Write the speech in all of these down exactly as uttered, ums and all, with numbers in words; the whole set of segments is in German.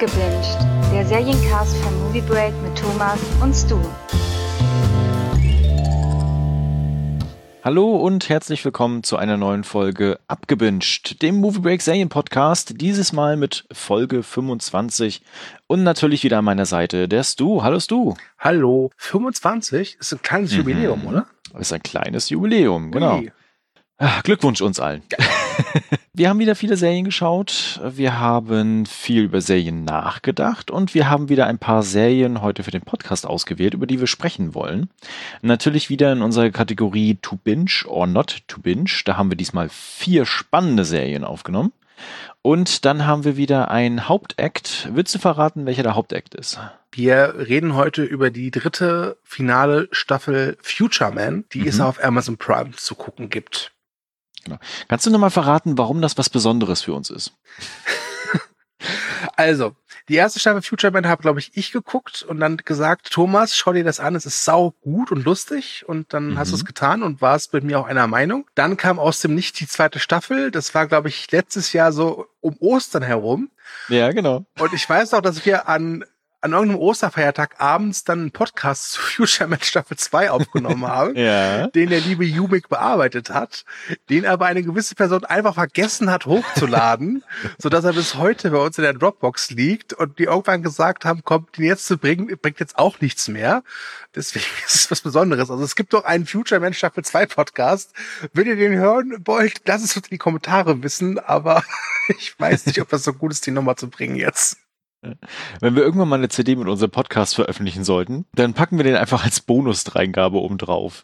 Abgebinged, der Seriencast von Movie Break mit Thomas und Stu. Hallo und herzlich willkommen zu einer neuen Folge Abgebinged, dem Movie Break Serien-Podcast, dieses Mal mit Folge fünfundzwanzig und natürlich wieder an meiner Seite der Stu. Hallo Stu. Hallo, fünfundzwanzig ist ein kleines mhm. Jubiläum, oder? Ist ein kleines Jubiläum, genau. Ui. Glückwunsch uns allen. Wir haben wieder viele Serien geschaut, wir haben viel über Serien nachgedacht und wir haben wieder ein paar Serien heute für den Podcast ausgewählt, über die wir sprechen wollen. Natürlich wieder in unserer Kategorie To Binge or Not To Binge. Da haben wir diesmal vier spannende Serien aufgenommen. Und dann haben wir wieder ein Hauptakt. Willst du verraten, welcher der Hauptakt ist? Wir reden heute über die dritte finale Staffel Future Man, die mhm. es auf Amazon Prime zu gucken gibt. Genau. Kannst du nochmal verraten, warum das was Besonderes für uns ist? Also, die erste Staffel Future Man habe, glaube ich, ich geguckt und dann gesagt, Thomas, schau dir das an, es ist sau gut und lustig und dann mhm. hast du es getan und warst mit mir auch einer Meinung. Dann kam aus dem Nichts die zweite Staffel, das war, glaube ich, letztes Jahr so um Ostern herum. Ja, genau. Und ich weiß auch, dass wir an an irgendeinem Osterfeiertag abends dann einen Podcast zu Future Man Staffel zwei aufgenommen haben, ja. den der liebe Jumik bearbeitet hat, den aber eine gewisse Person einfach vergessen hat hochzuladen, sodass er bis heute bei uns in der Dropbox liegt und die irgendwann gesagt haben, komm, den jetzt zu bringen, bringt jetzt auch nichts mehr. Deswegen ist es was Besonderes. Also es gibt doch einen Future Man Staffel zwei Podcast. Wenn ihr den hören wollt, lasst es uns in die Kommentare wissen, aber ich weiß nicht, ob das so gut ist, den nochmal zu bringen jetzt. Wenn wir irgendwann mal eine C D mit unserem Podcast veröffentlichen sollten, dann packen wir den einfach als Bonus-Dreingabe oben drauf.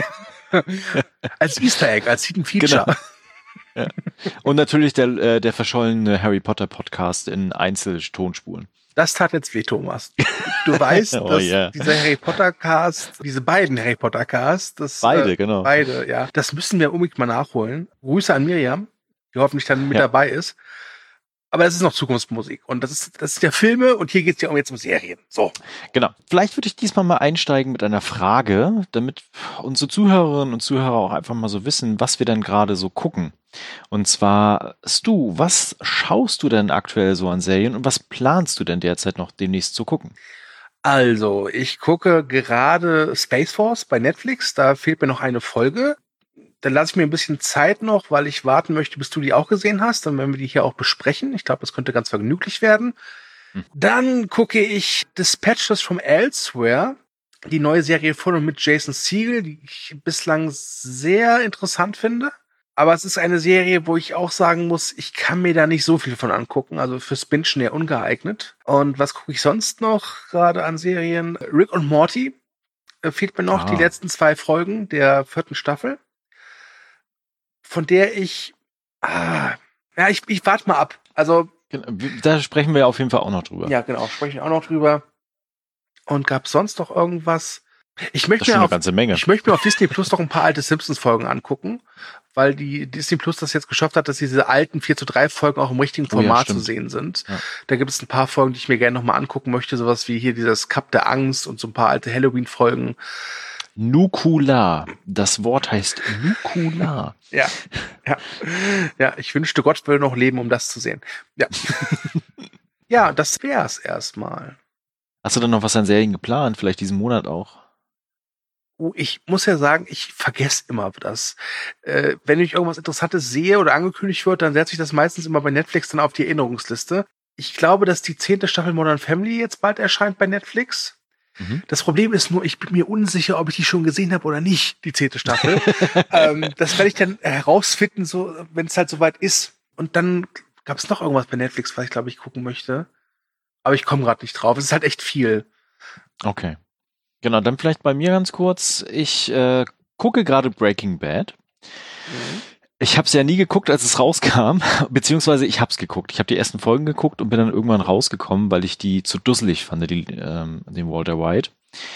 Als Easter Egg, als Hidden Feature. Genau. Ja. Und natürlich der, äh, der verschollene Harry Potter Podcast in Einzeltonspuren. Das tat jetzt weh, Thomas. Du weißt, oh, dass yeah. dieser Harry Potter Cast, diese beiden Harry Potter Casts, das, beide, äh, genau. Beide, ja. Das müssen wir unbedingt mal nachholen. Grüße an Miriam, die hoffentlich dann mit ja. dabei ist. Aber das ist noch Zukunftsmusik. Und das ist, das ist ja Filme und hier geht es ja um jetzt um Serien. So. Genau. Vielleicht würde ich diesmal mal einsteigen mit einer Frage, damit unsere Zuhörerinnen und Zuhörer auch einfach mal so wissen, was wir denn gerade so gucken. Und zwar, Stu, was schaust du denn aktuell so an Serien und was planst du denn derzeit noch demnächst zu gucken? Also, ich gucke gerade Space Force bei Netflix. Da fehlt mir noch eine Folge. Dann lasse ich mir ein bisschen Zeit noch, weil ich warten möchte, bis du die auch gesehen hast. Dann werden wir die hier auch besprechen. Ich glaube, das könnte ganz vergnüglich werden. Hm. Dann gucke ich Dispatches from Elsewhere, die neue Serie von und mit Jason Segel, die ich bislang sehr interessant finde. Aber es ist eine Serie, wo ich auch sagen muss, ich kann mir da nicht so viel von angucken. Also fürs Bingen eher ungeeignet. Und was gucke ich sonst noch gerade an Serien? Rick und Morty. Äh, fehlt mir noch ah. die letzten zwei Folgen der vierten Staffel. Von der ich, ah, ja, ich, ich warte mal ab. Also, da sprechen wir auf jeden Fall auch noch drüber. Ja, genau, sprechen wir auch noch drüber. Und gab es sonst noch irgendwas? Ich möchte das ist mir eine auf, ganze Menge. Ich möchte mir auf Disney Plus noch ein paar alte Simpsons-Folgen angucken, weil die Disney Plus das jetzt geschafft hat, dass diese alten vier zu drei Folgen auch im richtigen Format oh ja, zu sehen sind. Ja. Da gibt es ein paar Folgen, die ich mir gerne noch mal angucken möchte, sowas wie hier dieses Cup der Angst und so ein paar alte Halloween-Folgen. Nukular. Das Wort heißt Nukular. Ja, ja, ja. Ich wünschte, Gott würde noch leben, um das zu sehen. Ja, ja, das wär's erstmal. Hast du dann noch was an Serien geplant? Vielleicht diesen Monat auch? Oh, ich muss ja sagen, ich vergesse immer das. Äh, wenn ich irgendwas Interessantes sehe oder angekündigt wird, dann setze ich das meistens immer bei Netflix dann auf die Erinnerungsliste. Ich glaube, dass die zehnte Staffel Modern Family jetzt bald erscheint bei Netflix. Das Problem ist nur, ich bin mir unsicher, ob ich die schon gesehen habe oder nicht, die zehnte Staffel. ähm, das werde ich dann herausfinden, so, wenn es halt soweit ist. Und dann gab es noch irgendwas bei Netflix, was ich glaube ich gucken möchte. Aber ich komme gerade nicht drauf. Es ist halt echt viel. Okay. Genau, dann vielleicht bei mir ganz kurz. Ich äh, gucke gerade Breaking Bad. Mhm. Ich habe es ja nie geguckt, als es rauskam, beziehungsweise ich habe es geguckt. Ich habe die ersten Folgen geguckt und bin dann irgendwann rausgekommen, weil ich die zu dusselig fand, die, ähm, den Walter White.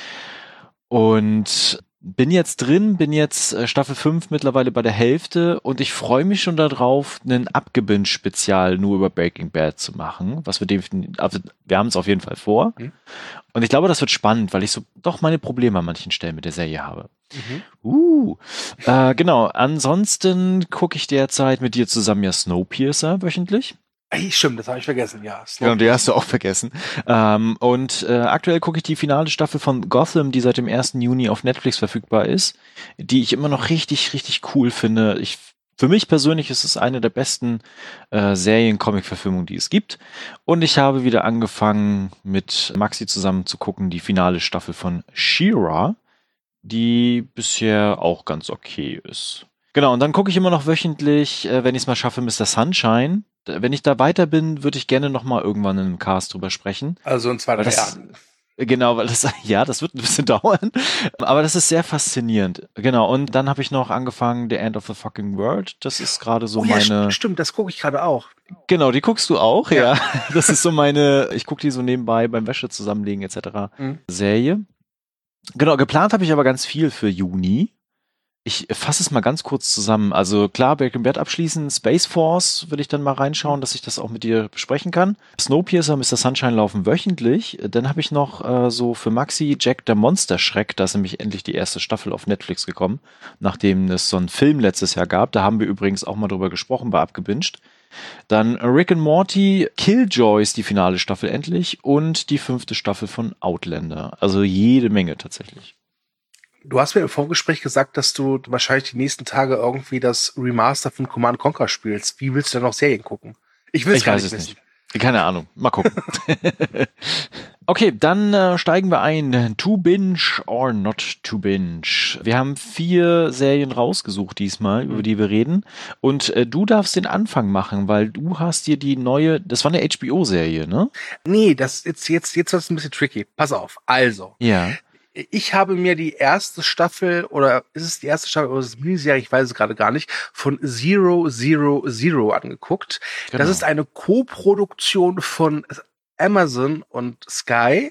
Und bin jetzt drin, bin jetzt äh, Staffel fünf mittlerweile bei der Hälfte und ich freue mich schon darauf, einen Abgebinged-Spezial nur über Breaking Bad zu machen, was wir definitiv, also wir haben es auf jeden Fall vor. Mhm. Und ich glaube, das wird spannend, weil ich so doch meine Probleme an manchen Stellen mit der Serie habe. Mhm. Uh, äh, genau. Ansonsten gucke ich derzeit mit dir zusammen ja Snowpiercer wöchentlich. Ey, stimmt, das habe ich vergessen, ja. Genau, die hast du auch vergessen. Ähm, und äh, aktuell gucke ich die finale Staffel von Gotham, die seit dem ersten Juni auf Netflix verfügbar ist, die ich immer noch richtig, richtig cool finde. Ich, für mich persönlich ist es eine der besten äh, Serien-Comic-Verfilmungen, die es gibt. Und ich habe wieder angefangen, mit Maxi zusammen zu gucken, die finale Staffel von She-Ra, die bisher auch ganz okay ist. Genau, und dann gucke ich immer noch wöchentlich, äh, wenn ich es mal schaffe, Mister Sunshine. D- Wenn ich da weiter bin, würde ich gerne noch mal irgendwann in einem Cast drüber sprechen. Also in zwei, Weil drei das, Jahren. genau, weil das, ja, das wird ein bisschen dauern. Aber das ist sehr faszinierend. Genau, und dann habe ich noch angefangen, The End of the Fucking World. Das ist gerade so Oh ja, meine. st- stimmt, das gucke ich gerade auch. Genau, die guckst du auch, Ja. ja. Das ist so meine, ich gucke die so nebenbei beim Wäsche zusammenlegen et cetera. Mhm. Serie. Genau, geplant habe ich aber ganz viel für Juni. Ich fasse es mal ganz kurz zusammen. Also klar, Breaking Bad abschließen, Space Force würde ich dann mal reinschauen, dass ich das auch mit dir besprechen kann. Snowpiercer, Mister Sunshine laufen wöchentlich. Dann habe ich noch äh, so für Maxi Jack der Monsterschreck, da ist nämlich endlich die erste Staffel auf Netflix gekommen, nachdem es so einen Film letztes Jahr gab. Da haben wir übrigens auch mal drüber gesprochen bei Abgebinged. Dann Rick and Morty, Killjoys, die finale Staffel endlich und die fünfte Staffel von Outlander. Also jede Menge tatsächlich. Du hast mir im Vorgespräch gesagt, dass du wahrscheinlich die nächsten Tage irgendwie das Remaster von Command and Conquer spielst. Wie willst du denn noch Serien gucken? Ich will es Ich gar weiß nicht es wissen. nicht. Keine Ahnung. Mal gucken. Okay, dann äh, steigen wir ein. To binge or not to binge. Wir haben vier Serien rausgesucht diesmal, über die wir reden. Und äh, du darfst den Anfang machen, weil du hast dir die neue, das war eine H B O-Serie, ne? Nee, das jetzt, jetzt, jetzt wird es ein bisschen tricky. Pass auf. Also, Ja. ich habe mir die erste Staffel, oder ist es die erste Staffel, oder ist es Miniserie, ich weiß es gerade gar nicht, von Zero Zero Zero angeguckt. Genau. Das ist eine Co-Produktion von Amazon und Sky.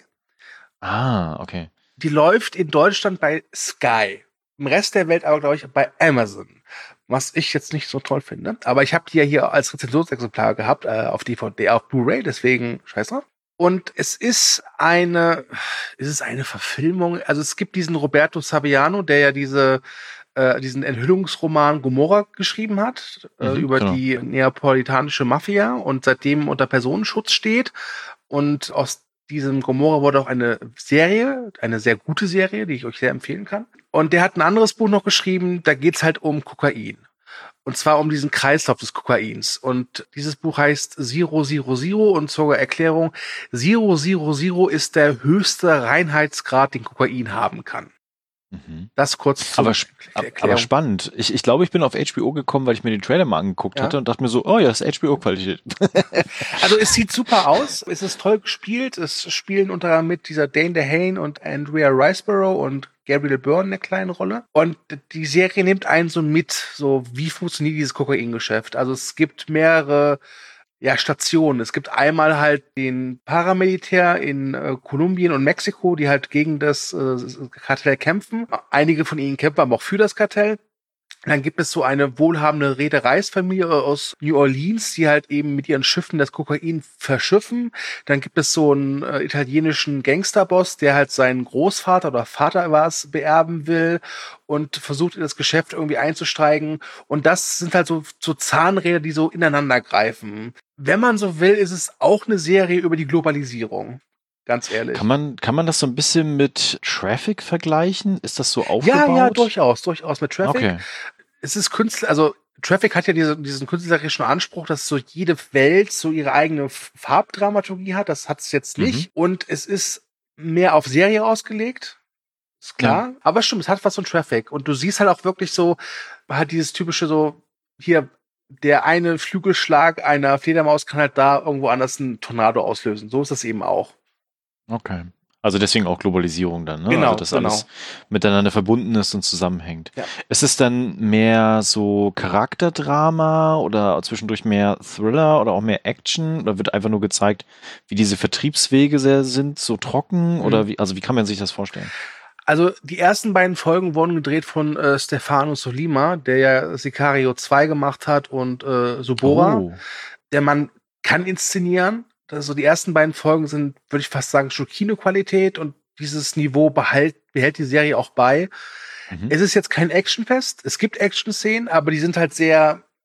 Ah, okay. Die läuft in Deutschland bei Sky. Im Rest der Welt aber, glaube ich, bei Amazon. Was ich jetzt nicht so toll finde. Aber ich habe die ja hier als Rezensionsexemplar gehabt, äh, auf D V D, auf Blu-ray, deswegen scheiß drauf. Und es ist eine, ist es eine Verfilmung? Also es gibt diesen Roberto Saviano, der ja diese, äh, diesen Enthüllungsroman Gomorra geschrieben hat, äh, Mhm, über genau. die neapolitanische Mafia und seitdem unter Personenschutz steht. Und aus diesem Gomorra wurde auch eine Serie, eine sehr gute Serie, die ich euch sehr empfehlen kann. Und der hat ein anderes Buch noch geschrieben, da geht's halt um Kokain. Und zwar um diesen Kreislauf des Kokains. Und dieses Buch heißt Zero Zero Zero und zur Erklärung, Zero Zero Zero ist der höchste Reinheitsgrad, den Kokain haben kann. Mhm. Das kurz zur Aber, sp- Erklärung. aber spannend. Ich, ich glaube, ich bin auf H B O gekommen, weil ich mir den Trailer mal angeguckt Ja. hatte und dachte mir so, oh ja, das ist H B O-Qualität. Also es sieht super aus, es ist toll gespielt, es spielen unter anderem mit dieser Dane DeHaan und Andrea Riseborough und Gabriel Byrne eine kleine Rolle. Und die Serie nimmt einen so mit, so wie funktioniert dieses Kokaingeschäft. Also es gibt mehrere ja, Stationen. Es gibt einmal halt den Paramilitär in äh, Kolumbien und Mexiko, die halt gegen das äh, Kartell kämpfen. Einige von ihnen kämpfen aber auch für das Kartell. Dann gibt es so eine wohlhabende Reedereisfamilie aus New Orleans, die halt eben mit ihren Schiffen das Kokain verschiffen. Dann gibt es so einen äh, italienischen Gangsterboss, der halt seinen Großvater oder Vater war es beerben will und versucht in das Geschäft irgendwie einzusteigen. Und das sind halt so, so Zahnräder, die so ineinander greifen. Wenn man so will, ist es auch eine Serie über die Globalisierung. Ganz ehrlich. Kann man, kann man das so ein bisschen mit Traffic vergleichen? Ist das so Ja, aufgebaut? ja, durchaus, durchaus mit Traffic. Okay. Es ist Künstler, also Traffic hat ja diese, diesen künstlerischen Anspruch, dass so jede Welt so ihre eigene Farbdramaturgie hat. Das hat es jetzt nicht. Mhm. Und es ist mehr auf Serie ausgelegt. Ist klar. Ja. Aber stimmt, es hat was von Traffic. Und du siehst halt auch wirklich so, halt dieses typische so, hier, der eine Flügelschlag einer Fledermaus kann halt da irgendwo anders einen Tornado auslösen. So ist das eben auch. Okay. Also deswegen auch Globalisierung dann, ne? Genau, also dass genau. alles miteinander verbunden ist und zusammenhängt. Ja. Ist es dann mehr so Charakterdrama oder zwischendurch mehr Thriller oder auch mehr Action? Oder wird einfach nur gezeigt, wie diese Vertriebswege sehr sind, so trocken? Mhm. Oder wie, also wie kann man sich das vorstellen? Also die ersten beiden Folgen wurden gedreht von äh, Stefano Sollima, der ja Sicario zwei gemacht hat und äh, Subora. Oh. Der Mann kann inszenieren. Also die ersten beiden Folgen sind, würde ich fast sagen, schon Kinoqualität und dieses Niveau behält, behält die Serie auch bei. Mhm. Es ist jetzt kein Actionfest. Es gibt Action-Szenen, aber die sind halt sehr,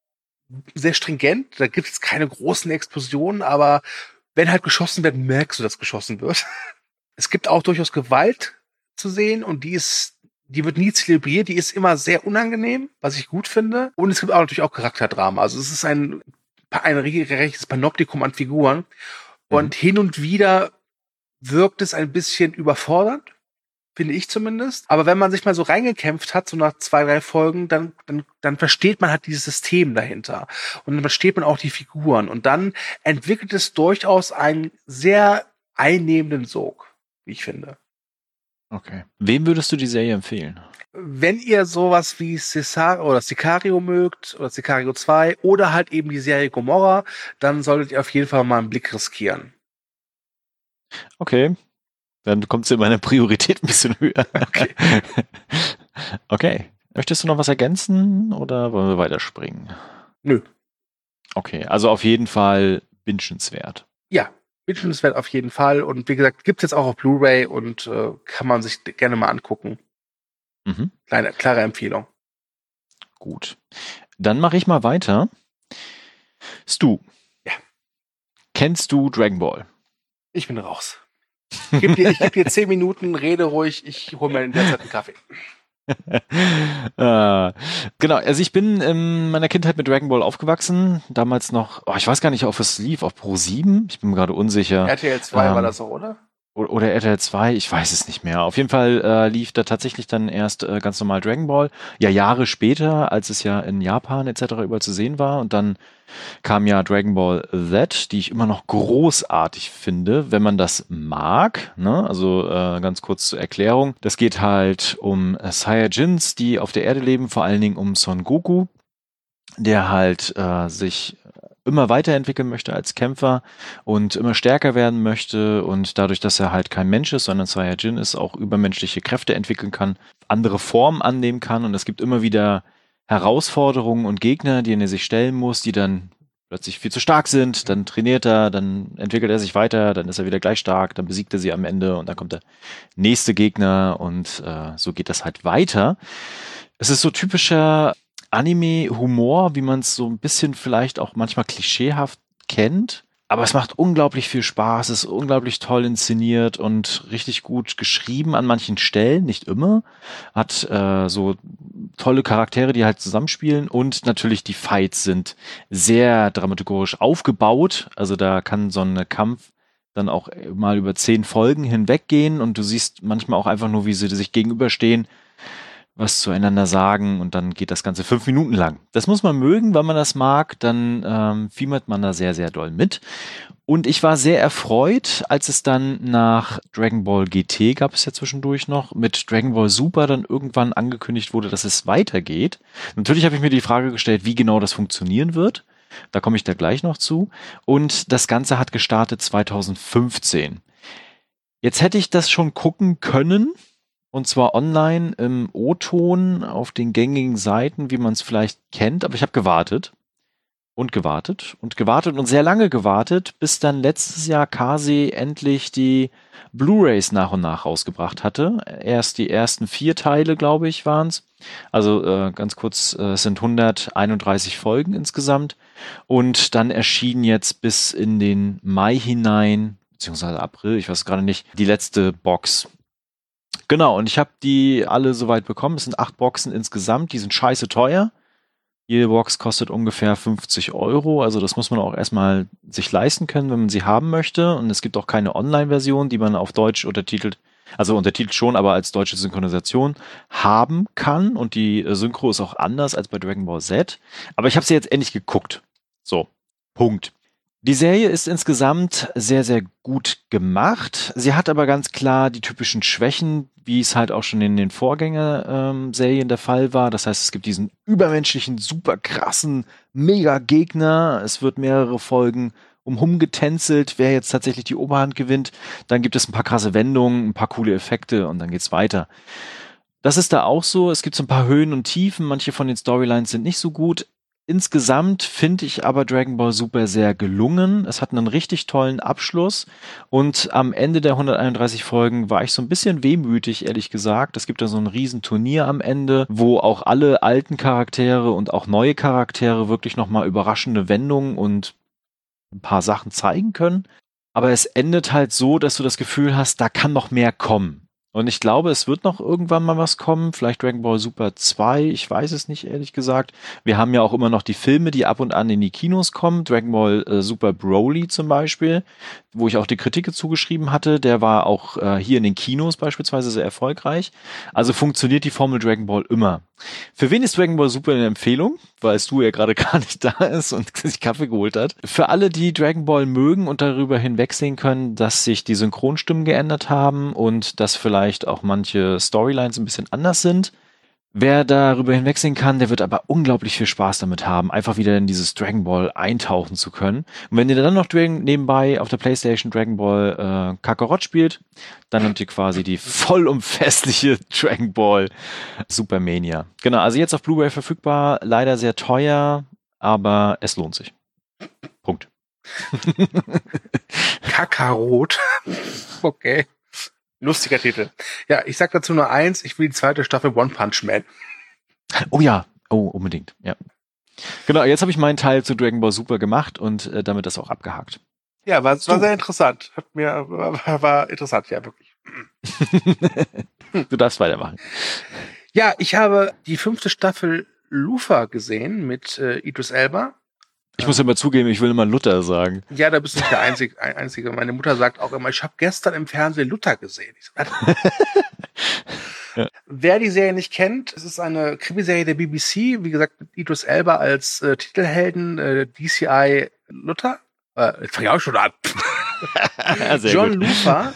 sehr stringent. Da gibt es keine großen Explosionen, aber wenn halt geschossen wird, merkst du, dass geschossen wird. Es gibt auch durchaus Gewalt zu sehen und die ist, die wird nie zelebriert, die ist immer sehr unangenehm, was ich gut finde. Und es gibt auch natürlich auch Charakterdrama. Also es ist ein, ein regelrechtes Panoptikum an Figuren. Und mhm. hin und wieder wirkt es ein bisschen überfordernd, finde ich zumindest. Aber wenn man sich mal so reingekämpft hat, so nach zwei, drei Folgen, dann, dann, dann versteht man halt dieses System dahinter. Und dann versteht man auch die Figuren. Und dann entwickelt es durchaus einen sehr einnehmenden Sog, wie ich finde. Okay. Wem würdest du die Serie empfehlen? Wenn ihr sowas wie Cesar oder Sicario mögt, oder Sicario zwei, oder halt eben die Serie Gomorra, dann solltet ihr auf jeden Fall mal einen Blick riskieren. Okay. Dann kommt es in meiner Priorität ein bisschen höher. Okay. Okay. Möchtest du noch was ergänzen oder wollen wir weiterspringen? Nö. Okay, also auf jeden Fall wünschenswert. Ja, wünschenswert auf jeden Fall. Und wie gesagt, gibt es jetzt auch auf Blu-ray und äh, kann man sich gerne mal angucken. Mhm. Kleine, klare Empfehlung. Gut. Dann mache ich mal weiter. Stu. Ja. Kennst du Dragon Ball? Ich bin raus. Ich gebe dir, geb dir zehn Minuten, rede ruhig, ich hole mir in der Zeit einen Kaffee. äh, genau, also ich bin in meiner Kindheit mit Dragon Ball aufgewachsen. Damals noch, oh, ich weiß gar nicht, ob es lief, auf Pro sieben. Ich bin mir gerade unsicher. R T L zwei ähm, war das so, oder? Oder R T L zwei, ich weiß es nicht mehr. Auf jeden Fall äh, lief da tatsächlich dann erst äh, ganz normal Dragon Ball. Ja, Jahre später, als es ja in Japan et cetera überall zu sehen war. Und dann kam ja Dragon Ball Z, die ich immer noch großartig finde, wenn man das mag. Ne? Also äh, ganz kurz zur Erklärung. Das geht halt um Saiyajins, die auf der Erde leben, vor allen Dingen um Son Goku, der halt äh, sich immer weiterentwickeln möchte als Kämpfer und immer stärker werden möchte und dadurch, dass er halt kein Mensch ist, sondern Saiyajin ist, auch übermenschliche Kräfte entwickeln kann, andere Formen annehmen kann und es gibt immer wieder Herausforderungen und Gegner, denen er sich stellen muss, die dann plötzlich viel zu stark sind, dann trainiert er, dann entwickelt er sich weiter, dann ist er wieder gleich stark, dann besiegt er sie am Ende und dann kommt der nächste Gegner und äh, so geht das halt weiter. Es ist so typischer Anime-Humor, wie man es so ein bisschen vielleicht auch manchmal klischeehaft kennt. Aber es macht unglaublich viel Spaß, es ist unglaublich toll inszeniert und richtig gut geschrieben an manchen Stellen, nicht immer. Hat äh, so tolle Charaktere, die halt zusammenspielen und natürlich die Fights sind sehr dramaturgisch aufgebaut. Also da kann so ein Kampf dann auch mal über zehn Folgen hinweggehen und du siehst manchmal auch einfach nur, wie sie sich gegenüberstehen, was zueinander sagen und dann geht das Ganze fünf Minuten lang. Das muss man mögen, wenn man das mag, dann ähm, fiebert man da sehr, sehr doll mit. Und ich war sehr erfreut, als es dann nach Dragon Ball G T, gab es ja zwischendurch noch, mit Dragon Ball Super dann irgendwann angekündigt wurde, dass es weitergeht. Natürlich habe ich mir die Frage gestellt, wie genau das funktionieren wird. Da komme ich da gleich noch zu. Und das Ganze hat gestartet zwanzig fünfzehn. Jetzt hätte ich das schon gucken können, und zwar online im O-Ton auf den gängigen Seiten, wie man es vielleicht kennt. Aber ich habe gewartet und gewartet und gewartet und sehr lange gewartet, bis dann letztes Jahr Kase endlich die Blu-rays nach und nach rausgebracht hatte. Erst die ersten vier Teile, glaube ich, waren es. Also äh, ganz kurz, äh, es sind hunderteinunddreißig Folgen insgesamt. Und dann erschien jetzt bis in den Mai hinein, beziehungsweise April, ich weiß gerade nicht, die letzte Box. Genau, und ich habe die alle soweit bekommen. Es sind acht Boxen insgesamt, die sind scheiße teuer. Jede Box kostet ungefähr fünfzig Euro, also das muss man auch erstmal sich leisten können, wenn man sie haben möchte. Und es gibt auch keine Online-Version, die man auf Deutsch untertitelt, also untertitelt schon, aber als deutsche Synchronisation haben kann. Und die Synchro ist auch anders als bei Dragon Ball Z. Aber ich habe sie jetzt endlich geguckt. So, Punkt. Die Serie ist insgesamt sehr, sehr gut gemacht. Sie hat aber ganz klar die typischen Schwächen, wie es halt auch schon in den Vorgänger-Serien ähm, der Fall war. Das heißt, es gibt diesen übermenschlichen, super krassen Mega-Gegner. Es wird mehrere Folgen umhergetänzelt, wer jetzt tatsächlich die Oberhand gewinnt. Dann gibt es ein paar krasse Wendungen, ein paar coole Effekte und dann geht's weiter. Das ist da auch so. Es gibt so ein paar Höhen und Tiefen. Manche von den Storylines sind nicht so gut. Insgesamt finde ich aber Dragon Ball Super sehr gelungen. Es hat einen richtig tollen Abschluss und am Ende der hunderteinunddreißig Folgen war ich so ein bisschen wehmütig, ehrlich gesagt. Es gibt da so ein Riesenturnier am Ende, wo auch alle alten Charaktere und auch neue Charaktere wirklich nochmal überraschende Wendungen und ein paar Sachen zeigen können. Aber es endet halt so, dass du das Gefühl hast, da kann noch mehr kommen. Und ich glaube, es wird noch irgendwann mal was kommen. Vielleicht Dragon Ball Super zwei. Ich weiß es nicht, ehrlich gesagt. Wir haben ja auch immer noch die Filme, die ab und an in die Kinos kommen. Dragon Ball äh, Super Broly zum Beispiel, wo ich auch die Kritik zugeschrieben hatte. Der war auch äh, hier in den Kinos beispielsweise sehr erfolgreich. Also funktioniert die Formel Dragon Ball immer. Für wen ist Dragon Ball Super eine Empfehlung? Weil Stu ja gerade gar nicht da ist und sich Kaffee geholt hat. Für alle, die Dragon Ball mögen und darüber hinwegsehen können, dass sich die Synchronstimmen geändert haben und dass vielleicht auch manche Storylines ein bisschen anders sind. Wer darüber hinwegsehen kann, der wird aber unglaublich viel Spaß damit haben, einfach wieder in dieses Dragon Ball eintauchen zu können. Und wenn ihr dann noch nebenbei auf der PlayStation Dragon Ball äh, Kakarot spielt, dann habt ihr quasi die vollumfässliche Dragon Ball Supermania. Genau, also jetzt auf Blu-ray verfügbar, leider sehr teuer, aber es lohnt sich. Punkt. Kakarot. Okay. Lustiger Titel. Ja, ich sag dazu nur eins, ich will die zweite Staffel One Punch Man. Oh ja, oh, unbedingt, ja. Genau, jetzt habe ich meinen Teil zu Dragon Ball Super gemacht und äh, damit das auch abgehakt. Ja, war, war sehr interessant. Hat mir, war, war interessant, ja, wirklich. Du darfst weitermachen. Ja, ich habe die fünfte Staffel Lufa gesehen mit äh, Idris Elba. Ich muss immer zugeben, ich will immer Luther sagen. Ja, da bist du nicht der Einzige. Einzige. Meine Mutter sagt auch immer, ich habe gestern im Fernsehen Luther gesehen. Ich so, ja. Wer die Serie nicht kennt, es ist eine Krimiserie der B B C, wie gesagt, mit Idris Elba als äh, Titelhelden, äh, D C I Luther. Äh, jetzt fange ich auch schon an. John Lufa,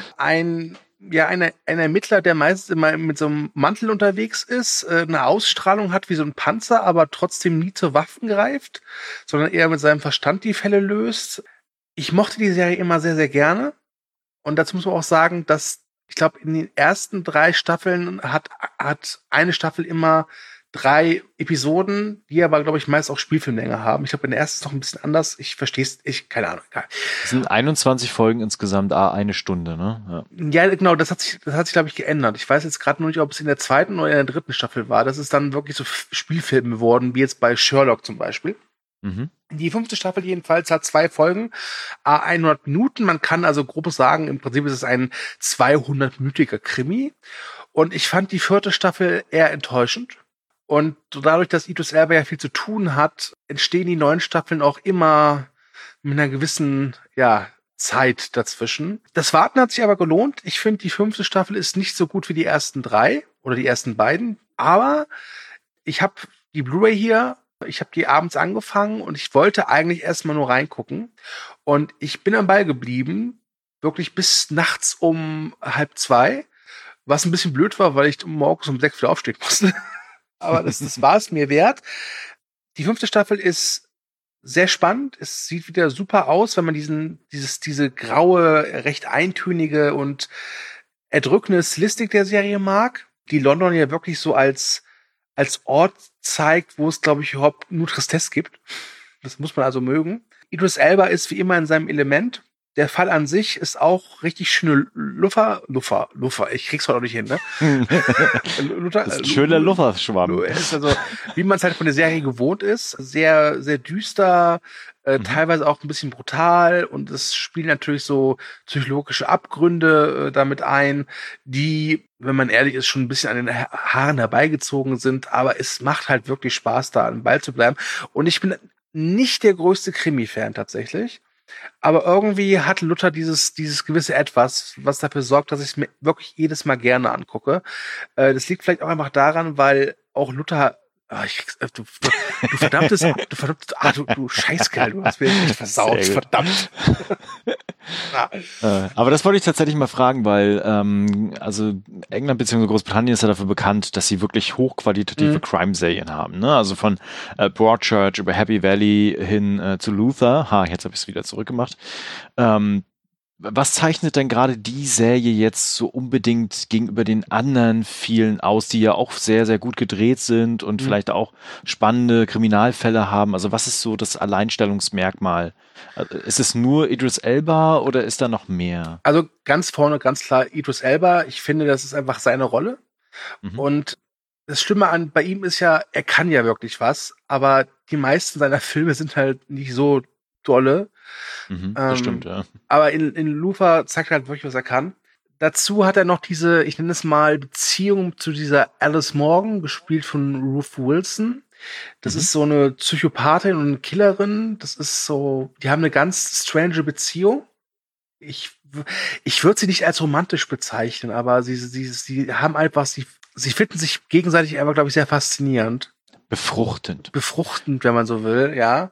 ein ja, ein, ein Ermittler, der meistens immer mit so einem Mantel unterwegs ist, äh, eine Ausstrahlung hat wie so ein Panzer, aber trotzdem nie zu Waffen greift, sondern eher mit seinem Verstand die Fälle löst. Ich mochte die Serie immer sehr, sehr gerne. Und dazu muss man auch sagen, dass, ich glaube, in den ersten drei Staffeln hat, hat eine Staffel immer drei Episoden, die aber, glaube ich, meist auch Spielfilmlänge haben. Ich glaube, in der ersten ist es noch ein bisschen anders. Ich verstehe es, ich, keine Ahnung. Egal. Es sind einundzwanzig Folgen insgesamt, ah, eine Stunde, ne? Ja. ja, genau, das hat sich, das hat sich, glaube ich, geändert. Ich weiß jetzt gerade nur nicht, ob es in der zweiten oder in der dritten Staffel war. Das ist dann wirklich so Spielfilme geworden, wie jetzt bei Sherlock zum Beispiel. Mhm. Die fünfte Staffel jedenfalls hat zwei Folgen, hundert Minuten. Man kann also grob sagen, im Prinzip ist es ein zweihundert-minütiger Krimi. Und ich fand die vierte Staffel eher enttäuschend. Und dadurch, dass Idris Elba ja viel zu tun hat, entstehen die neuen Staffeln auch immer mit einer gewissen, ja, Zeit dazwischen. Das Warten hat sich aber gelohnt. Ich finde, die fünfte Staffel ist nicht so gut wie die ersten drei oder die ersten beiden. Aber ich habe die Blu-ray hier, ich habe die abends angefangen und ich wollte eigentlich erstmal nur reingucken. Und ich bin am Ball geblieben, wirklich bis nachts um halb zwei, was ein bisschen blöd war, weil ich morgens um sechs wieder aufstehen musste. Aber das, das war es mir wert. Die fünfte Staffel ist sehr spannend. Es sieht wieder super aus, wenn man diesen, dieses, diese graue, recht eintönige und erdrückende Stilistik der Serie mag. Die London ja wirklich so als, als Ort zeigt, wo es, glaube ich, überhaupt nur Tristesse gibt. Das muss man also mögen. Idris Elba ist wie immer in seinem Element. Der Fall an sich ist auch richtig schöne Luffer, Luffer, Luffer, ich krieg's heute auch nicht hin, ne? Luther, das ist ein schöner Lufferschwamm. Ist also, wie man es halt von der Serie gewohnt ist, sehr, sehr düster, äh, mhm. teilweise auch ein bisschen brutal und es spielen natürlich so psychologische Abgründe äh, damit ein, die, wenn man ehrlich ist, schon ein bisschen an den Haaren herbeigezogen sind, aber es macht halt wirklich Spaß, da am Ball zu bleiben. Und ich bin nicht der größte Krimi-Fan tatsächlich. Aber irgendwie hat Luther dieses, dieses gewisse Etwas, was dafür sorgt, dass ich es mir wirklich jedes Mal gerne angucke. Äh, das liegt vielleicht auch einfach daran, weil auch Luther, ah, ich, du, du, du verdammtes, du verdammtes, ah, du, du Scheißkerl, du hast mir echt versaut, verdammt. Ja. Aber das wollte ich tatsächlich mal fragen, weil ähm, also England bzw. Großbritannien ist ja dafür bekannt, dass sie wirklich hochqualitative mhm. Crime-Serien haben. Ne? Also von äh, Broadchurch über Happy Valley hin äh, zu Luther. Ha, jetzt habe ich es wieder zurückgemacht. Ähm, Was zeichnet denn gerade die Serie jetzt so unbedingt gegenüber den anderen vielen aus, die ja auch sehr, sehr gut gedreht sind und mhm. vielleicht auch spannende Kriminalfälle haben? Also was ist so das Alleinstellungsmerkmal? Ist es nur Idris Elba oder ist da noch mehr? Also ganz vorne, ganz klar Idris Elba. Ich finde, das ist einfach seine Rolle. Mhm. Und das Schlimme an bei ihm ist ja, er kann ja wirklich was, aber die meisten seiner Filme sind halt nicht so dolle. Mhm, das ähm, stimmt, ja. Aber in, in Luther zeigt er halt wirklich, was er kann. Dazu hat er noch diese, ich nenne es mal, Beziehung zu dieser Alice Morgan, gespielt von Ruth Wilson. Das mhm. ist so eine Psychopathin und eine Killerin. Das ist so, die haben eine ganz strange Beziehung. Ich, ich würde sie nicht als romantisch bezeichnen, aber sie, sie, sie haben einfach, sie, sie finden sich gegenseitig einfach, glaube ich, sehr faszinierend. Befruchtend. Befruchtend, wenn man so will, ja.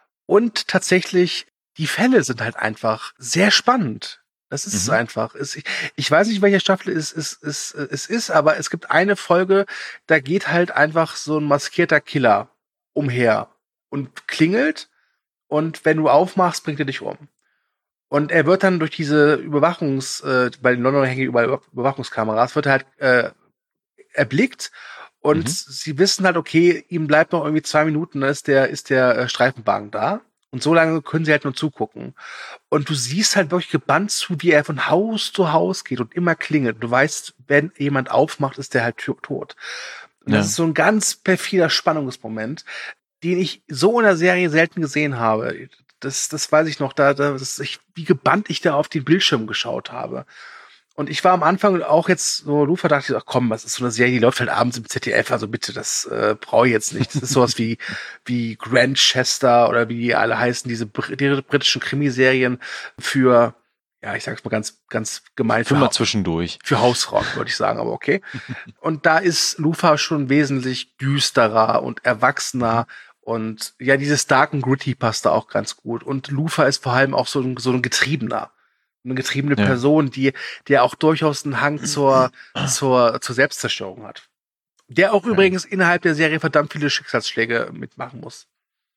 Und tatsächlich, die Fälle sind halt einfach sehr spannend. Das ist mhm. einfach. Ich, ich weiß nicht, welche Staffel es, es, es, es ist, aber es gibt eine Folge, da geht halt einfach so ein maskierter Killer umher und klingelt. Und wenn du aufmachst, bringt er dich um. Und er wird dann durch diese Überwachungs, äh, bei den Londoner hängen überall Überwachungskameras, wird er halt äh, erblickt. Und mhm. sie wissen halt, okay, ihm bleibt noch irgendwie zwei Minuten, dann ist der, ist der äh, Streifenwagen da. Und so lange können sie halt nur zugucken. Und du siehst halt wirklich gebannt zu, wie er von Haus zu Haus geht und immer klingelt. Du weißt, wenn jemand aufmacht, ist der halt tot. Und ja. das ist so ein ganz perfider Spannungsmoment, den ich so in der Serie selten gesehen habe. Das, das weiß ich noch, da, da das ich, wie gebannt ich da auf den Bildschirm geschaut habe. Und ich war am Anfang auch jetzt so, Lufa dachte ich, ach komm, was ist so eine Serie, die läuft halt abends im Z D F, also bitte, das äh, brauche ich jetzt nicht. Das ist sowas wie wie Grantchester oder wie die alle heißen, diese die britischen Krimiserien für, ja, ich sag's mal ganz ganz gemein. Für mal zwischendurch. Für Hausfrauen, würde ich sagen, aber okay. Und da ist Lufa schon wesentlich düsterer und erwachsener. Und ja, dieses Dark and Gritty passt da auch ganz gut. Und Lufa ist vor allem auch so ein, so ein Getriebener. Eine getriebene ja. Person, die, der auch durchaus einen Hang zur, zur, zur Selbstzerstörung hat. Der auch ja. übrigens innerhalb der Serie verdammt viele Schicksalsschläge mitmachen muss.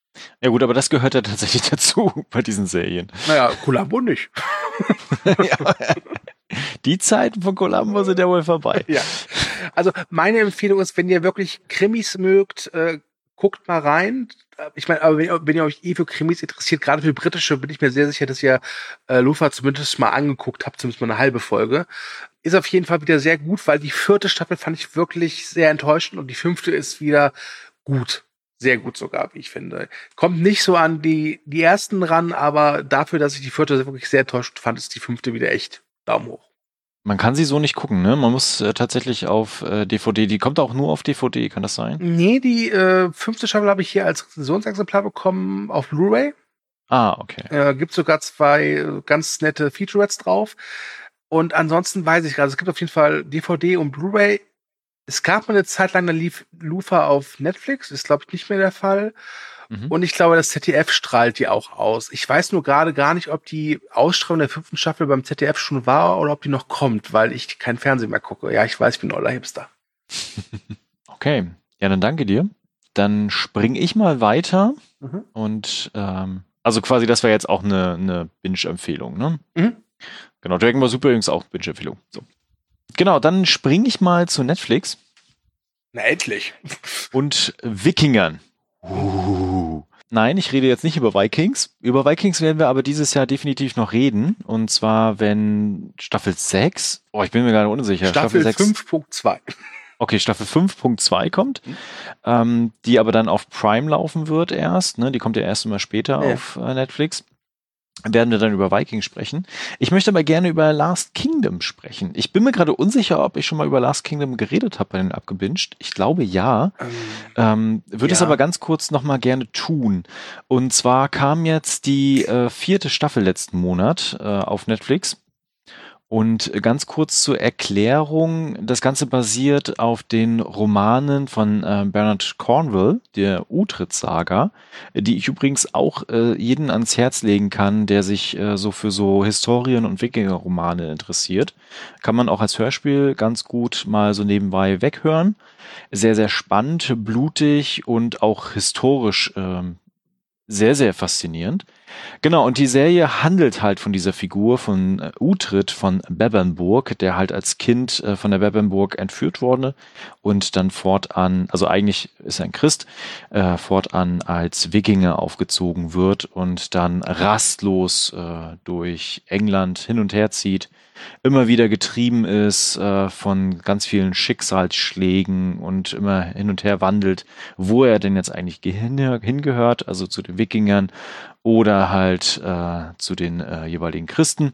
Ja gut, aber das gehört ja tatsächlich dazu bei diesen Serien. Naja, Columbo nicht. ja, die Zeiten von Columbo sind ja wohl vorbei. Ja. Also meine Empfehlung ist, wenn ihr wirklich Krimis mögt, äh, guckt mal rein. Ich meine, aber wenn, wenn ihr euch eh für Krimis interessiert, gerade für britische, bin ich mir sehr sicher, dass ihr äh, Lufa zumindest mal angeguckt habt, zumindest mal eine halbe Folge. Ist auf jeden Fall wieder sehr gut, weil die vierte Staffel fand ich wirklich sehr enttäuschend und die fünfte ist wieder gut. Sehr gut sogar, wie ich finde. Kommt nicht so an die, die ersten ran, aber dafür, dass ich die vierte wirklich sehr enttäuschend fand, ist die fünfte wieder echt Daumen hoch. Man kann sie so nicht gucken, ne? Man muss äh, tatsächlich auf äh, D V D, die kommt auch nur auf D V D, kann das sein? Nee, die äh, fünfte Staffel habe ich hier als Rezensionsexemplar bekommen auf Blu-ray. Ah, okay. Äh, gibt sogar zwei ganz nette Featurettes drauf. Und ansonsten weiß ich gerade, es gibt auf jeden Fall D V D und Blu-ray. Es gab mal eine Zeit lang, da lief Lufa auf Netflix, ist glaube ich nicht mehr der Fall. Mhm. Und ich glaube, das Z D F strahlt die auch aus. Ich weiß nur gerade gar nicht, ob die Ausstrahlung der fünften Staffel beim Z D F schon war oder ob die noch kommt, weil ich kein Fernsehen mehr gucke. Ja, ich weiß, ich bin ein oller Hipster. Okay, ja, dann danke dir. Dann spring ich mal weiter. Mhm. Und ähm, also quasi, das war jetzt auch eine, eine Binge-Empfehlung, ne? Mhm. Genau, Dragon Ball Super übrigens auch Binge-Empfehlung. So. Genau, dann springe ich mal zu Netflix. Na, endlich. Und Wikingern. Uh. Nein, ich rede jetzt nicht über Vikings. Über Vikings werden wir aber dieses Jahr definitiv noch reden. Und zwar, wenn Staffel sechs, oh, ich bin mir gerade unsicher. Staffel, Staffel fünf Punkt zwei. Okay, Staffel fünf Punkt zwei kommt, mhm. ähm, die aber dann auf Prime laufen wird erst. Ne? Die kommt ja erst immer später ja. auf äh, Netflix. Werden wir dann über Vikings sprechen. Ich möchte aber gerne über Last Kingdom sprechen. Ich bin mir gerade unsicher, ob ich schon mal über Last Kingdom geredet habe bei den Abgebinged. Ich glaube ja. Ähm, ähm, würde es ja. aber ganz kurz noch mal gerne tun. Und zwar kam jetzt die äh, vierte Staffel letzten Monat äh, auf Netflix. Und ganz kurz zur Erklärung, das Ganze basiert auf den Romanen von äh, Bernard Cornwell, der Uhtred-Saga, die ich übrigens auch äh, jeden ans Herz legen kann, der sich äh, so für so Historien- und Wikinger-Romane interessiert. Kann man auch als Hörspiel ganz gut mal so nebenbei weghören. Sehr, sehr spannend, blutig und auch historisch äh, sehr, sehr faszinierend. Genau, und die Serie handelt halt von dieser Figur von äh, Uhtred von Bebbanburg, der halt als Kind äh, von der Bebbanburg entführt wurde und dann fortan, also eigentlich ist er ein Christ, äh, fortan als Wikinger aufgezogen wird und dann rastlos äh, durch England hin und her zieht, immer wieder getrieben ist äh, von ganz vielen Schicksalsschlägen und immer hin und her wandelt, wo er denn jetzt eigentlich hin- hingehört, also zu den Wikingern oder halt äh, zu den äh, jeweiligen Christen.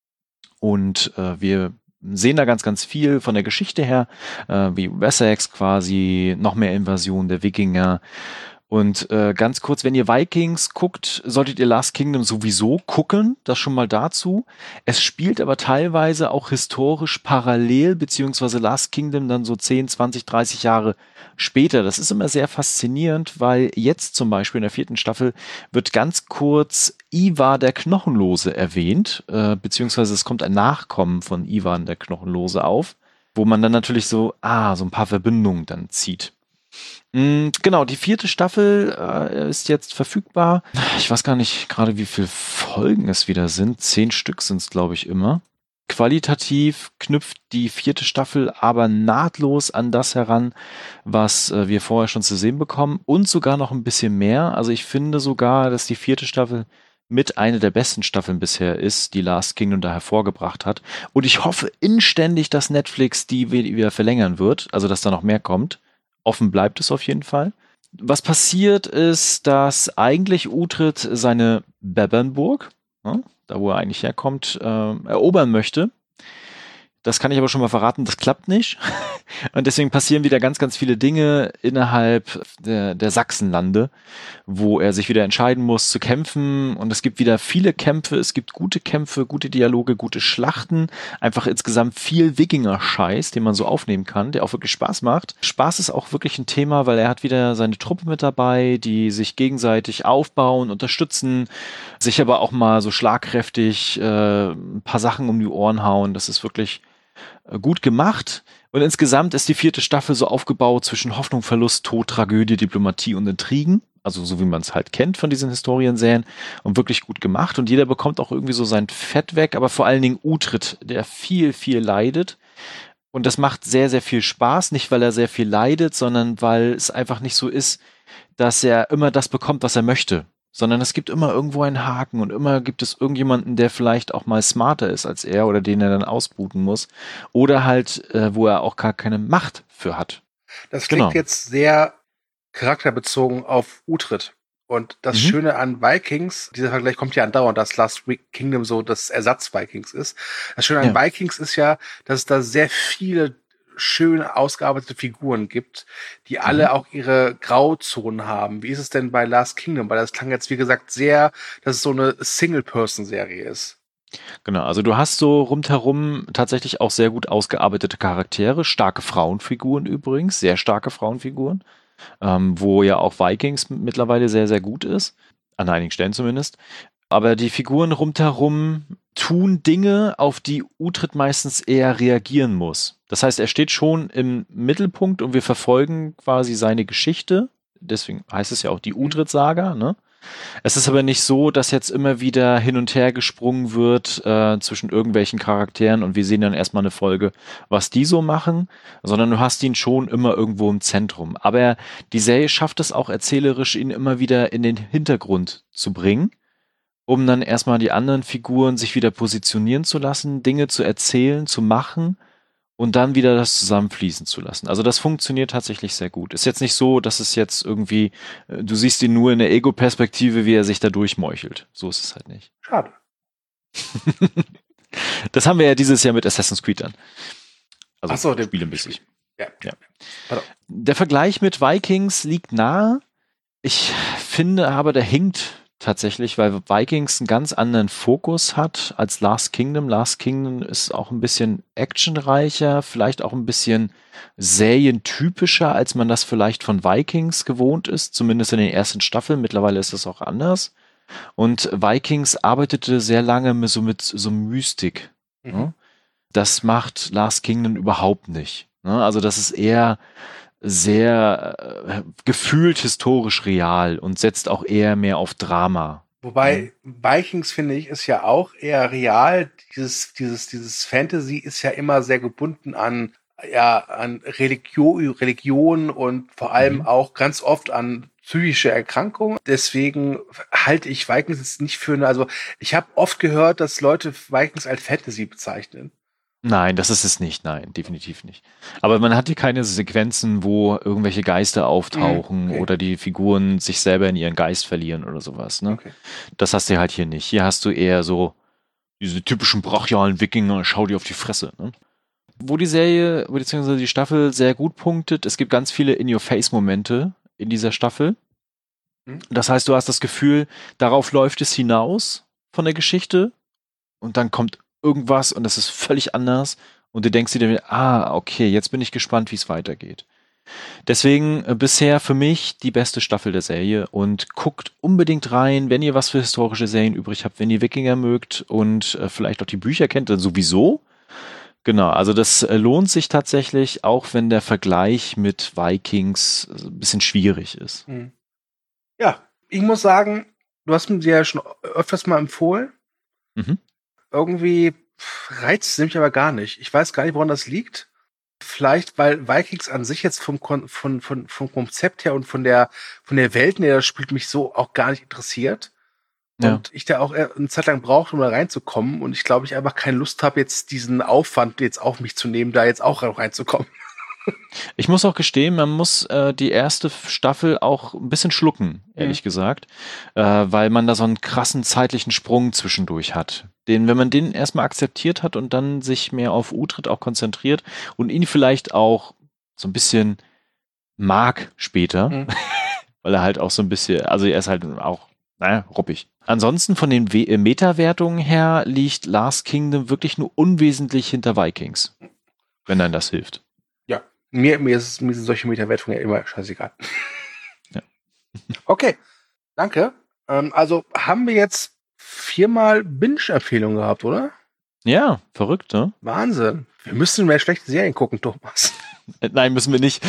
Und äh, wir sehen da ganz, ganz viel von der Geschichte her, äh, wie Wessex quasi, noch mehr Invasion der Wikinger. Und äh, ganz kurz, wenn ihr Vikings guckt, solltet ihr Last Kingdom sowieso gucken, das schon mal dazu. Es spielt aber teilweise auch historisch parallel, beziehungsweise Last Kingdom dann so zehn, zwanzig, dreißig Jahre später. Das ist immer sehr faszinierend, weil jetzt zum Beispiel in der vierten Staffel wird ganz kurz Ivar der Knochenlose erwähnt, äh, beziehungsweise es kommt ein Nachkommen von Ivar der Knochenlose auf, wo man dann natürlich so, ah, so ein paar Verbindungen dann zieht. Genau, die vierte Staffel äh, ist jetzt verfügbar. Ich weiß gar nicht gerade, wie viele Folgen es wieder sind. Zehn Stück sind es, glaube ich, immer. Qualitativ knüpft die vierte Staffel aber nahtlos an das heran, was äh, wir vorher schon zu sehen bekommen und sogar noch ein bisschen mehr. Also ich finde sogar, dass die vierte Staffel mit einer der besten Staffeln bisher ist, die Last Kingdom da hervorgebracht hat. Und ich hoffe inständig, dass Netflix die wieder verlängern wird, also dass da noch mehr kommt. Offen bleibt es auf jeden Fall. Was passiert ist, dass eigentlich Uhtred seine Bebbanburg, ne, da wo er eigentlich herkommt, äh, erobern möchte. Das kann ich aber schon mal verraten, das klappt nicht. Und deswegen passieren wieder ganz, ganz viele Dinge innerhalb der, der Sachsenlande, wo er sich wieder entscheiden muss zu kämpfen. Und es gibt wieder viele Kämpfe, es gibt gute Kämpfe, gute Dialoge, gute Schlachten. Einfach insgesamt viel Wikinger-Scheiß, den man so aufnehmen kann, der auch wirklich Spaß macht. Spaß ist auch wirklich ein Thema, weil er hat wieder seine Truppe mit dabei, die sich gegenseitig aufbauen, unterstützen, sich aber auch mal so schlagkräftig äh, ein paar Sachen um die Ohren hauen. Das ist wirklich gut gemacht. Und insgesamt ist die vierte Staffel so aufgebaut zwischen Hoffnung, Verlust, Tod, Tragödie, Diplomatie und Intrigen. Also so wie man es halt kennt von diesen Historienserien. Und wirklich gut gemacht. Und jeder bekommt auch irgendwie so sein Fett weg. Aber vor allen Dingen Uhtred, der viel, viel leidet. Und das macht sehr, sehr viel Spaß. Nicht, weil er sehr viel leidet, sondern weil es einfach nicht so ist, dass er immer das bekommt, was er möchte. Sondern es gibt immer irgendwo einen Haken und immer gibt es irgendjemanden, der vielleicht auch mal smarter ist als er oder den er dann ausbuten muss. Oder halt, äh, wo er auch gar keine Macht für hat. Das klingt Genau. jetzt sehr charakterbezogen auf Uhtred. Und das Mhm. Schöne an Vikings, dieser Vergleich kommt ja andauernd, dass Last Kingdom so das Ersatz-Vikings ist. Das Schöne an Ja. Vikings ist ja, dass es da sehr viele schön ausgearbeitete Figuren gibt, die alle Mhm. auch ihre Grauzonen haben. Wie ist es denn bei Last Kingdom? Weil das klang jetzt, wie gesagt, sehr, dass es so eine Single-Person-Serie ist. Genau, also du hast so rundherum tatsächlich auch sehr gut ausgearbeitete Charaktere, starke Frauenfiguren übrigens, sehr starke Frauenfiguren, ähm, wo ja auch Vikings mittlerweile sehr, sehr gut ist, an einigen Stellen zumindest. Aber die Figuren rundherum tun Dinge, auf die Uhtred meistens eher reagieren muss. Das heißt, er steht schon im Mittelpunkt und wir verfolgen quasi seine Geschichte. Deswegen heißt es ja auch die Uhtred-Saga, ne? Es ist aber nicht so, dass jetzt immer wieder hin und her gesprungen wird äh, zwischen irgendwelchen Charakteren und wir sehen dann erstmal eine Folge, was die so machen, sondern du hast ihn schon immer irgendwo im Zentrum. Aber die Serie schafft es auch erzählerisch, ihn immer wieder in den Hintergrund zu bringen, um dann erstmal die anderen Figuren sich wieder positionieren zu lassen, Dinge zu erzählen, zu machen und dann wieder das zusammenfließen zu lassen. Also das funktioniert tatsächlich sehr gut. Ist jetzt nicht so, dass es jetzt irgendwie, äh, du siehst ihn nur in der Ego-Perspektive, wie er sich da durchmeuchelt. So ist es halt nicht. Schade. Das haben wir ja dieses Jahr mit Assassin's Creed dann. Also Ach so, dem- spielemäßig. Ja. Ja. Pardon. Der Vergleich mit Vikings liegt nahe. Ich finde aber, der hinkt tatsächlich, weil Vikings einen ganz anderen Fokus hat als Last Kingdom. Last Kingdom ist auch ein bisschen actionreicher, vielleicht auch ein bisschen serientypischer, als man das vielleicht von Vikings gewohnt ist, zumindest in den ersten Staffeln. Mittlerweile ist das auch anders. Und Vikings arbeitete sehr lange mit so mit so Mystik. Mhm. Ne? Das macht Last Kingdom überhaupt nicht. Ne? Also das ist eher sehr äh, gefühlt historisch real und setzt auch eher mehr auf Drama. Wobei mhm. Vikings, finde ich, ist ja auch eher real. Dieses, dieses, dieses Fantasy ist ja immer sehr gebunden an, ja, an Religion, Religion und vor allem mhm. auch ganz oft an psychische Erkrankungen. Deswegen halte ich Vikings jetzt nicht für eine, also ich habe oft gehört, dass Leute Vikings als Fantasy bezeichnen. Nein, das ist es nicht. Nein, definitiv nicht. Aber man hat hier keine Sequenzen, wo irgendwelche Geister auftauchen okay. oder die Figuren sich selber in ihren Geist verlieren oder sowas. Ne? Okay. Das hast du halt hier nicht. Hier hast du eher so diese typischen brachialen Wikinger, schau dir auf die Fresse. Ne? Wo die Serie, beziehungsweise die Staffel sehr gut punktet, es gibt ganz viele In-Your-Face-Momente in dieser Staffel. Hm? Das heißt, du hast das Gefühl, darauf läuft es hinaus von der Geschichte und dann kommt irgendwas und das ist völlig anders und du denkst dir, ah, okay, jetzt bin ich gespannt, wie es weitergeht. Deswegen äh, bisher für mich die beste Staffel der Serie und guckt unbedingt rein, wenn ihr was für historische Serien übrig habt, wenn ihr Wikinger mögt und äh, vielleicht auch die Bücher kennt, dann sowieso. Genau, also das äh, lohnt sich tatsächlich, auch wenn der Vergleich mit Vikings äh, ein bisschen schwierig ist. Ja, ich muss sagen, du hast mir die ja schon öfters mal empfohlen. Mhm. Irgendwie reizt es mich aber gar nicht. Ich weiß gar nicht, woran das liegt. Vielleicht, weil Vikings an sich jetzt vom, Kon- von, von, vom Konzept her und von der, von der Welt, in der das spielt, mich so auch gar nicht interessiert. Ja. Und ich da auch eine Zeit lang brauchte, um da reinzukommen. Und ich glaube, ich einfach keine Lust habe, jetzt diesen Aufwand jetzt auf mich zu nehmen, da jetzt auch reinzukommen. Ich muss auch gestehen, man muss äh, die erste Staffel auch ein bisschen schlucken, ehrlich mhm. gesagt, äh, weil man da so einen krassen zeitlichen Sprung zwischendurch hat. Den, wenn man den erstmal akzeptiert hat und dann sich mehr auf Uhtred auch konzentriert und ihn vielleicht auch so ein bisschen mag später, mhm. weil er halt auch so ein bisschen, also er ist halt auch, naja, ruppig. Ansonsten von den We- Meta-Wertungen her liegt Last Kingdom wirklich nur unwesentlich hinter Vikings, wenn dann das hilft. Ja, mir, mir, ist, mir sind solche Meta-Wertungen ja immer scheißegal. Ja. Okay, danke. Ähm, also haben wir jetzt viermal Binge-Empfehlungen gehabt, oder? Ja, verrückt, ne? Wahnsinn. Wir müssen mehr schlechte Serien gucken, Thomas. Nein, müssen wir nicht.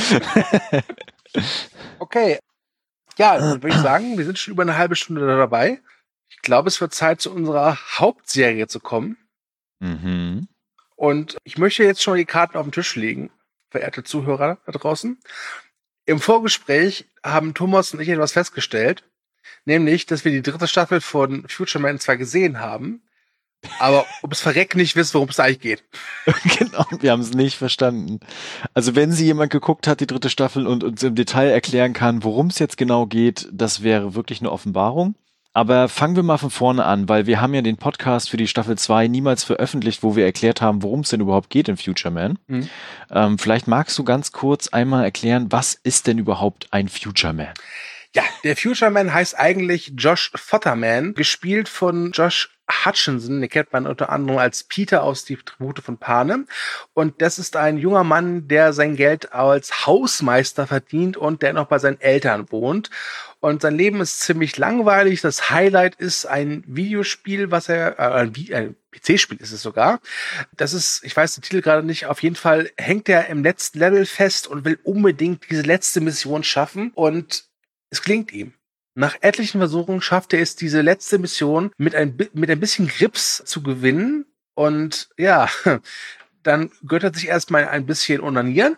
Okay. Ja, dann würde ich sagen, wir sind schon über eine halbe Stunde dabei. Ich glaube, es wird Zeit, zu unserer Hauptserie zu kommen. Mhm. Und ich möchte jetzt schon mal die Karten auf den Tisch legen, verehrte Zuhörer da draußen. Im Vorgespräch haben Thomas und ich etwas festgestellt, nämlich, dass wir die dritte Staffel von Future Man zwar gesehen haben, aber ums Verrecken nicht wissen, worum es eigentlich geht. Genau, wir haben es nicht verstanden. Also wenn sie jemand geguckt hat, die dritte Staffel, und uns im Detail erklären kann, worum es jetzt genau geht, das wäre wirklich eine Offenbarung. Aber fangen wir mal von vorne an, weil wir haben ja den Podcast für die Staffel zwei niemals veröffentlicht, wo wir erklärt haben, worum es denn überhaupt geht in Future Man. Mhm. Ähm, vielleicht magst du ganz kurz einmal erklären, was ist denn überhaupt ein Future Man? Ja, der Future Man heißt eigentlich Josh Futterman, gespielt von Josh Hutcherson, den kennt man unter anderem als Peter aus Die Tribute von Panem. Und das ist ein junger Mann, der sein Geld als Hausmeister verdient und der noch bei seinen Eltern wohnt. Und sein Leben ist ziemlich langweilig. Das Highlight ist ein Videospiel, was er, äh, ein, ein P C-Spiel ist es sogar. Das ist, ich weiß den Titel gerade nicht, auf jeden Fall hängt er im letzten Level fest und will unbedingt diese letzte Mission schaffen. Und es gelingt ihm. Nach etlichen Versuchen schafft er es, diese letzte Mission mit ein, mit ein bisschen Grips zu gewinnen. Und ja, dann gönnt er sich erstmal ein bisschen onanieren.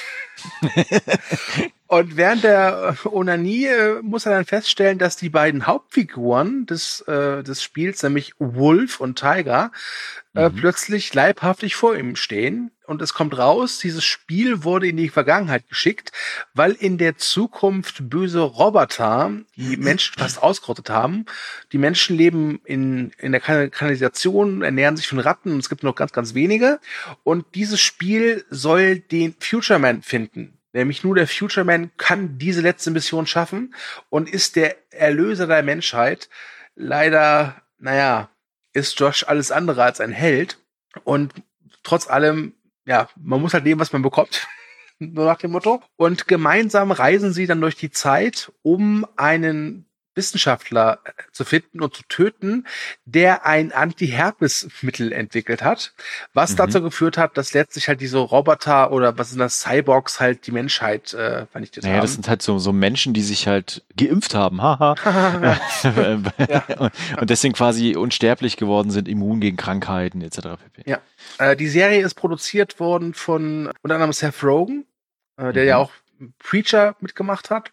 Und während der Onanie äh, muss er dann feststellen, dass die beiden Hauptfiguren des, äh, des Spiels, nämlich Wolf und Tiger, äh, mhm. plötzlich leibhaftig vor ihm stehen. Und es kommt raus, dieses Spiel wurde in die Vergangenheit geschickt, weil in der Zukunft böse Roboter die Menschen fast ausgerottet haben. Die Menschen leben in, in der Kanalisation, ernähren sich von Ratten und es gibt noch ganz, ganz wenige. Und dieses Spiel soll den Future Man finden. Nämlich nur der Future Man kann diese letzte Mission schaffen und ist der Erlöser der Menschheit. Leider, naja, ist Josh alles andere als ein Held. Und trotz allem, ja, man muss halt nehmen, was man bekommt. Nur nach dem Motto. Und gemeinsam reisen sie dann durch die Zeit, um einen Wissenschaftler zu finden und zu töten, der ein Anti-Herpes-Mittel entwickelt hat, was Mhm. dazu geführt hat, dass letztlich halt diese Roboter oder was sind das, Cyborgs halt die Menschheit äh, vernichtet Naja, haben. das sind halt so, so Menschen, die sich halt geimpft haben, haha. Ja. Und deswegen quasi unsterblich geworden sind, immun gegen Krankheiten et cetera pp. Ja. Äh, die Serie ist produziert worden von unter anderem Seth Rogen, äh, der Mhm. ja auch Preacher mitgemacht hat.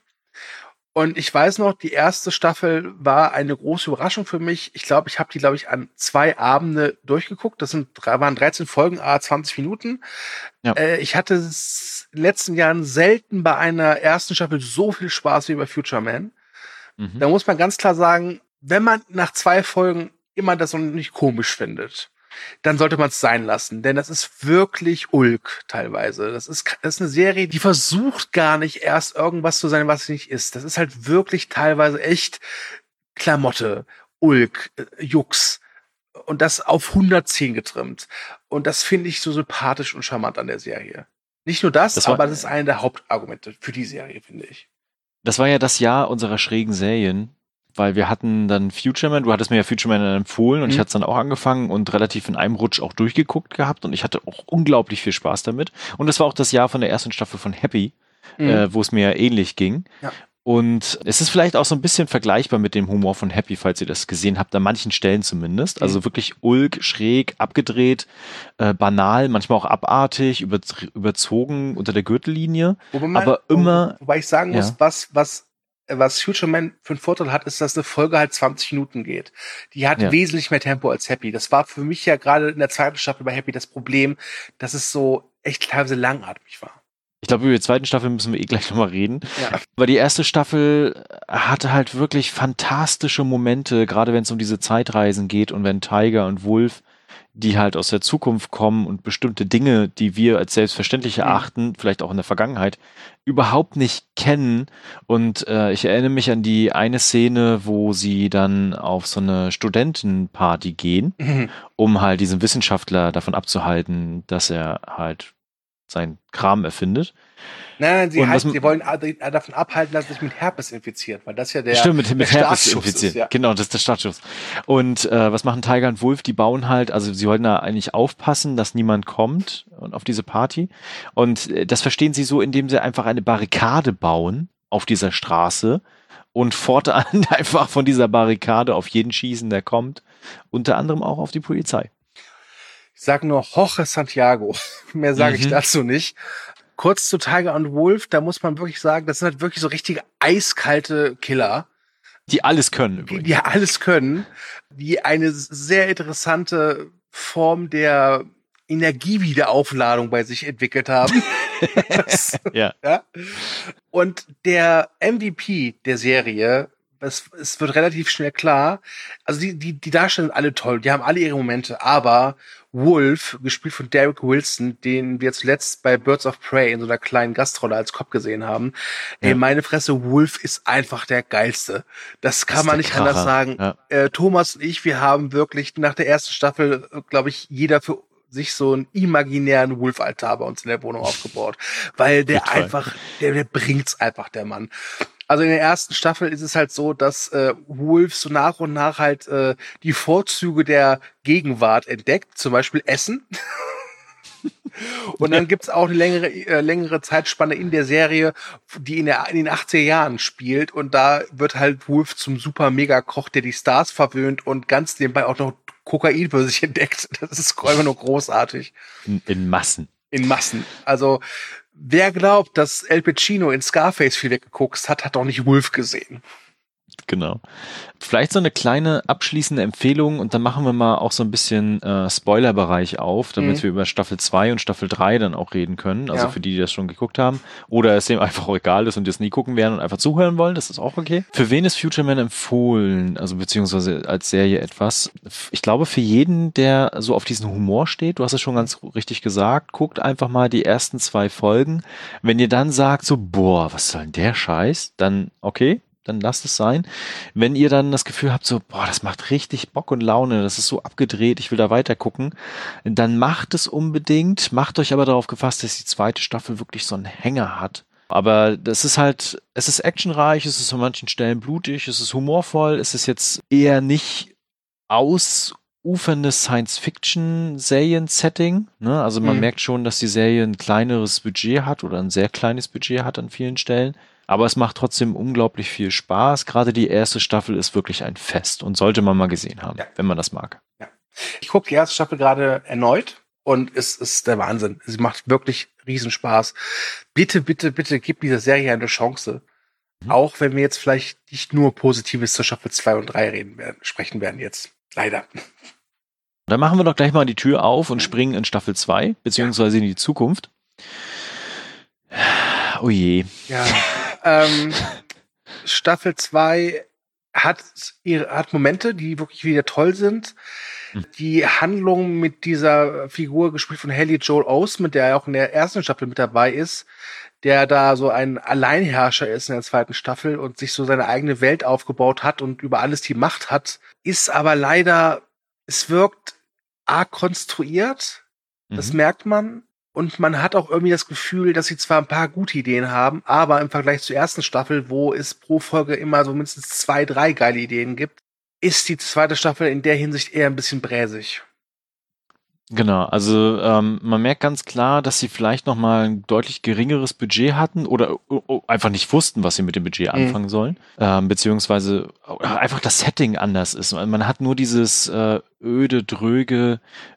Und ich weiß noch, die erste Staffel war eine große Überraschung für mich. Ich glaube, ich habe die, glaube ich, an zwei Abende durchgeguckt. Das sind, waren dreizehn Folgen, a zwanzig Minuten. Ja. Äh, ich hatte es in den letzten Jahren selten bei einer ersten Staffel so viel Spaß wie bei Future Man. Mhm. Da muss man ganz klar sagen, wenn man nach zwei Folgen immer das noch nicht komisch findet, dann sollte man es sein lassen, denn das ist wirklich Ulk teilweise. Das ist, das ist eine Serie, die versucht gar nicht erst irgendwas zu sein, was sie nicht ist. Das ist halt wirklich teilweise echt Klamotte, Ulk, äh, Jux und das auf hundertzehn getrimmt. Und das finde ich so sympathisch und charmant an der Serie. Nicht nur das, Das war- aber das ist eine der Hauptargumente für die Serie, finde ich. Das war ja das Jahr unserer schrägen Serien, weil wir hatten dann Future Man, du hattest mir ja Future Man empfohlen und Mhm. ich hatte es dann auch angefangen und relativ in einem Rutsch auch durchgeguckt gehabt und ich hatte auch unglaublich viel Spaß damit. Und das war auch das Jahr von der ersten Staffel von Happy, Mhm. äh, wo es mir ähnlich ging. Ja. Und es ist vielleicht auch so ein bisschen vergleichbar mit dem Humor von Happy, falls ihr das gesehen habt, an manchen Stellen zumindest. Also Mhm. wirklich ulk, schräg, abgedreht, äh, banal, manchmal auch abartig, über, überzogen unter der Gürtellinie. Wobei man, aber immer- Wobei ich sagen muss, Ja. was, was, was Future Man für einen Vorteil hat, ist, dass eine Folge halt zwanzig Minuten geht. Die hat Ja. wesentlich mehr Tempo als Happy. Das war für mich ja gerade in der zweiten Staffel bei Happy das Problem, dass es so echt teilweise langatmig war. Ich glaube, über die zweite Staffel müssen wir eh gleich nochmal reden. Ja. Aber die erste Staffel hatte halt wirklich fantastische Momente, gerade wenn es um diese Zeitreisen geht und wenn Tiger und Wolf, die halt aus der Zukunft kommen und bestimmte Dinge, die wir als selbstverständlich Mhm. erachten, vielleicht auch in der Vergangenheit, überhaupt nicht kennen. Und äh, ich erinnere mich an die eine Szene, wo sie dann auf so eine Studentenparty gehen, Mhm. um halt diesen Wissenschaftler davon abzuhalten, dass er halt seinen Kram erfindet. Nein, nein, sie, Und halt, was- sie wollen ad- davon abhalten, dass er sich mit Herpes infiziert, weil das ja der, Stimmt, mit, mit der Herpes Startschuss infiziert. ist, ja. Genau, das ist der Startschuss. Und äh, was machen Tiger und Wolf? Die bauen halt, also sie wollten da eigentlich aufpassen, dass niemand kommt und auf diese Party. Und äh, das verstehen sie so, indem sie einfach eine Barrikade bauen auf dieser Straße und fortan einfach von dieser Barrikade auf jeden schießen, der kommt. Unter anderem auch auf die Polizei. Ich sage nur Jorge Santiago. Mehr sage ich Mhm. dazu nicht. Kurz zu Tiger und Wolf, da muss man wirklich sagen, das sind halt wirklich so richtige eiskalte Killer, Die alles können die, übrigens. die alles können, die eine sehr interessante Form der Energiewiederaufladung bei sich entwickelt haben. Das, Ja. ja. Und der M V P der Serie, es, es wird relativ schnell klar, also die, die, die Darsteller sind alle toll, die haben alle ihre Momente, aber Wolf, gespielt von Derek Wilson, den wir zuletzt bei Birds of Prey in so einer kleinen Gastrolle als Cop gesehen haben, Ja. ey, meine Fresse, Wolf ist einfach der Geilste. Das kann ist man der nicht anders Kracher. sagen. Ja. Äh, Thomas und ich, wir haben wirklich nach der ersten Staffel, glaube ich, jeder für sich so einen imaginären Wolf-Altar bei uns in der Wohnung aufgebaut. Weil der Total. einfach, der, der bringt's einfach, der Mann. Also in der ersten Staffel ist es halt so, dass äh, Wolf so nach und nach halt äh, die Vorzüge der Gegenwart entdeckt, zum Beispiel Essen. Und dann gibt's auch eine längere, äh, längere Zeitspanne in der Serie, die in, der, in den achtziger Jahren spielt. Und da wird halt Wolf zum super Mega-Koch, der die Stars verwöhnt und ganz nebenbei auch noch Kokain für sich entdeckt. Das ist einfach nur großartig. In, in Massen. In Massen. Also, wer glaubt, dass El Pacino in Scarface viel weggeguckt hat, hat doch nicht Wolf gesehen. Genau. Vielleicht so eine kleine abschließende Empfehlung und dann machen wir mal auch so ein bisschen äh, Spoilerbereich auf, damit Mhm. wir über Staffel zwei und Staffel drei dann auch reden können. Also Ja. für die, die das schon geguckt haben. Oder es dem einfach auch egal ist und das nie gucken werden und einfach zuhören wollen, das ist auch okay. Für wen ist Future Man empfohlen? Also beziehungsweise als Serie etwas? Ich glaube für jeden, der so auf diesen Humor steht, du hast es schon ganz richtig gesagt, guckt einfach mal die ersten zwei Folgen. Wenn ihr dann sagt so, boah, was soll denn der Scheiß? Dann okay. Dann lasst es sein. Wenn ihr dann das Gefühl habt, so, boah, das macht richtig Bock und Laune, das ist so abgedreht, ich will da weiter gucken, dann macht es unbedingt, macht euch aber darauf gefasst, dass die zweite Staffel wirklich so einen Hänger hat, Aber das ist halt, es ist actionreich, es ist an manchen Stellen blutig, es ist humorvoll, es ist jetzt eher nicht ausuferndes Science-Fiction-Serien-Setting. Ne? Also man Mhm. merkt schon, dass die Serie ein kleineres Budget hat oder ein sehr kleines Budget hat an vielen Stellen. Aber es macht trotzdem unglaublich viel Spaß. Gerade die erste Staffel ist wirklich ein Fest und sollte man mal gesehen haben, Ja. wenn man das mag. Ja. Ich gucke die erste Staffel gerade erneut und es ist der Wahnsinn. Sie macht wirklich Riesenspaß. Bitte, bitte, bitte gib dieser Serie eine Chance. Mhm. Auch wenn wir jetzt vielleicht nicht nur Positives zur Staffel zwei und drei reden werden, sprechen werden jetzt. Leider. Dann machen wir doch gleich mal die Tür auf und springen in Staffel zwei, beziehungsweise ja. in die Zukunft. Oh je. Ja. ähm, Staffel zwei hat ihre hat Momente, die wirklich wieder toll sind. Hm. Die Handlung mit dieser Figur, gespielt von Haley Joel Osment, der ja auch in der ersten Staffel mit dabei ist, der da so ein Alleinherrscher ist in der zweiten Staffel und sich so seine eigene Welt aufgebaut hat und über alles die Macht hat, ist aber leider, es wirkt arg konstruiert, mhm. das merkt man. Und man hat auch irgendwie das Gefühl, dass sie zwar ein paar gute Ideen haben, aber im Vergleich zur ersten Staffel, wo es pro Folge immer so mindestens zwei, drei geile Ideen gibt, ist die zweite Staffel in der Hinsicht eher ein bisschen bräsig. Genau, also ähm, man merkt ganz klar, dass sie vielleicht noch mal ein deutlich geringeres Budget hatten oder oh, oh, einfach nicht wussten, was sie mit dem Budget anfangen mhm. sollen, ähm, beziehungsweise einfach das Setting anders ist. Man hat nur dieses äh, öde, dröge,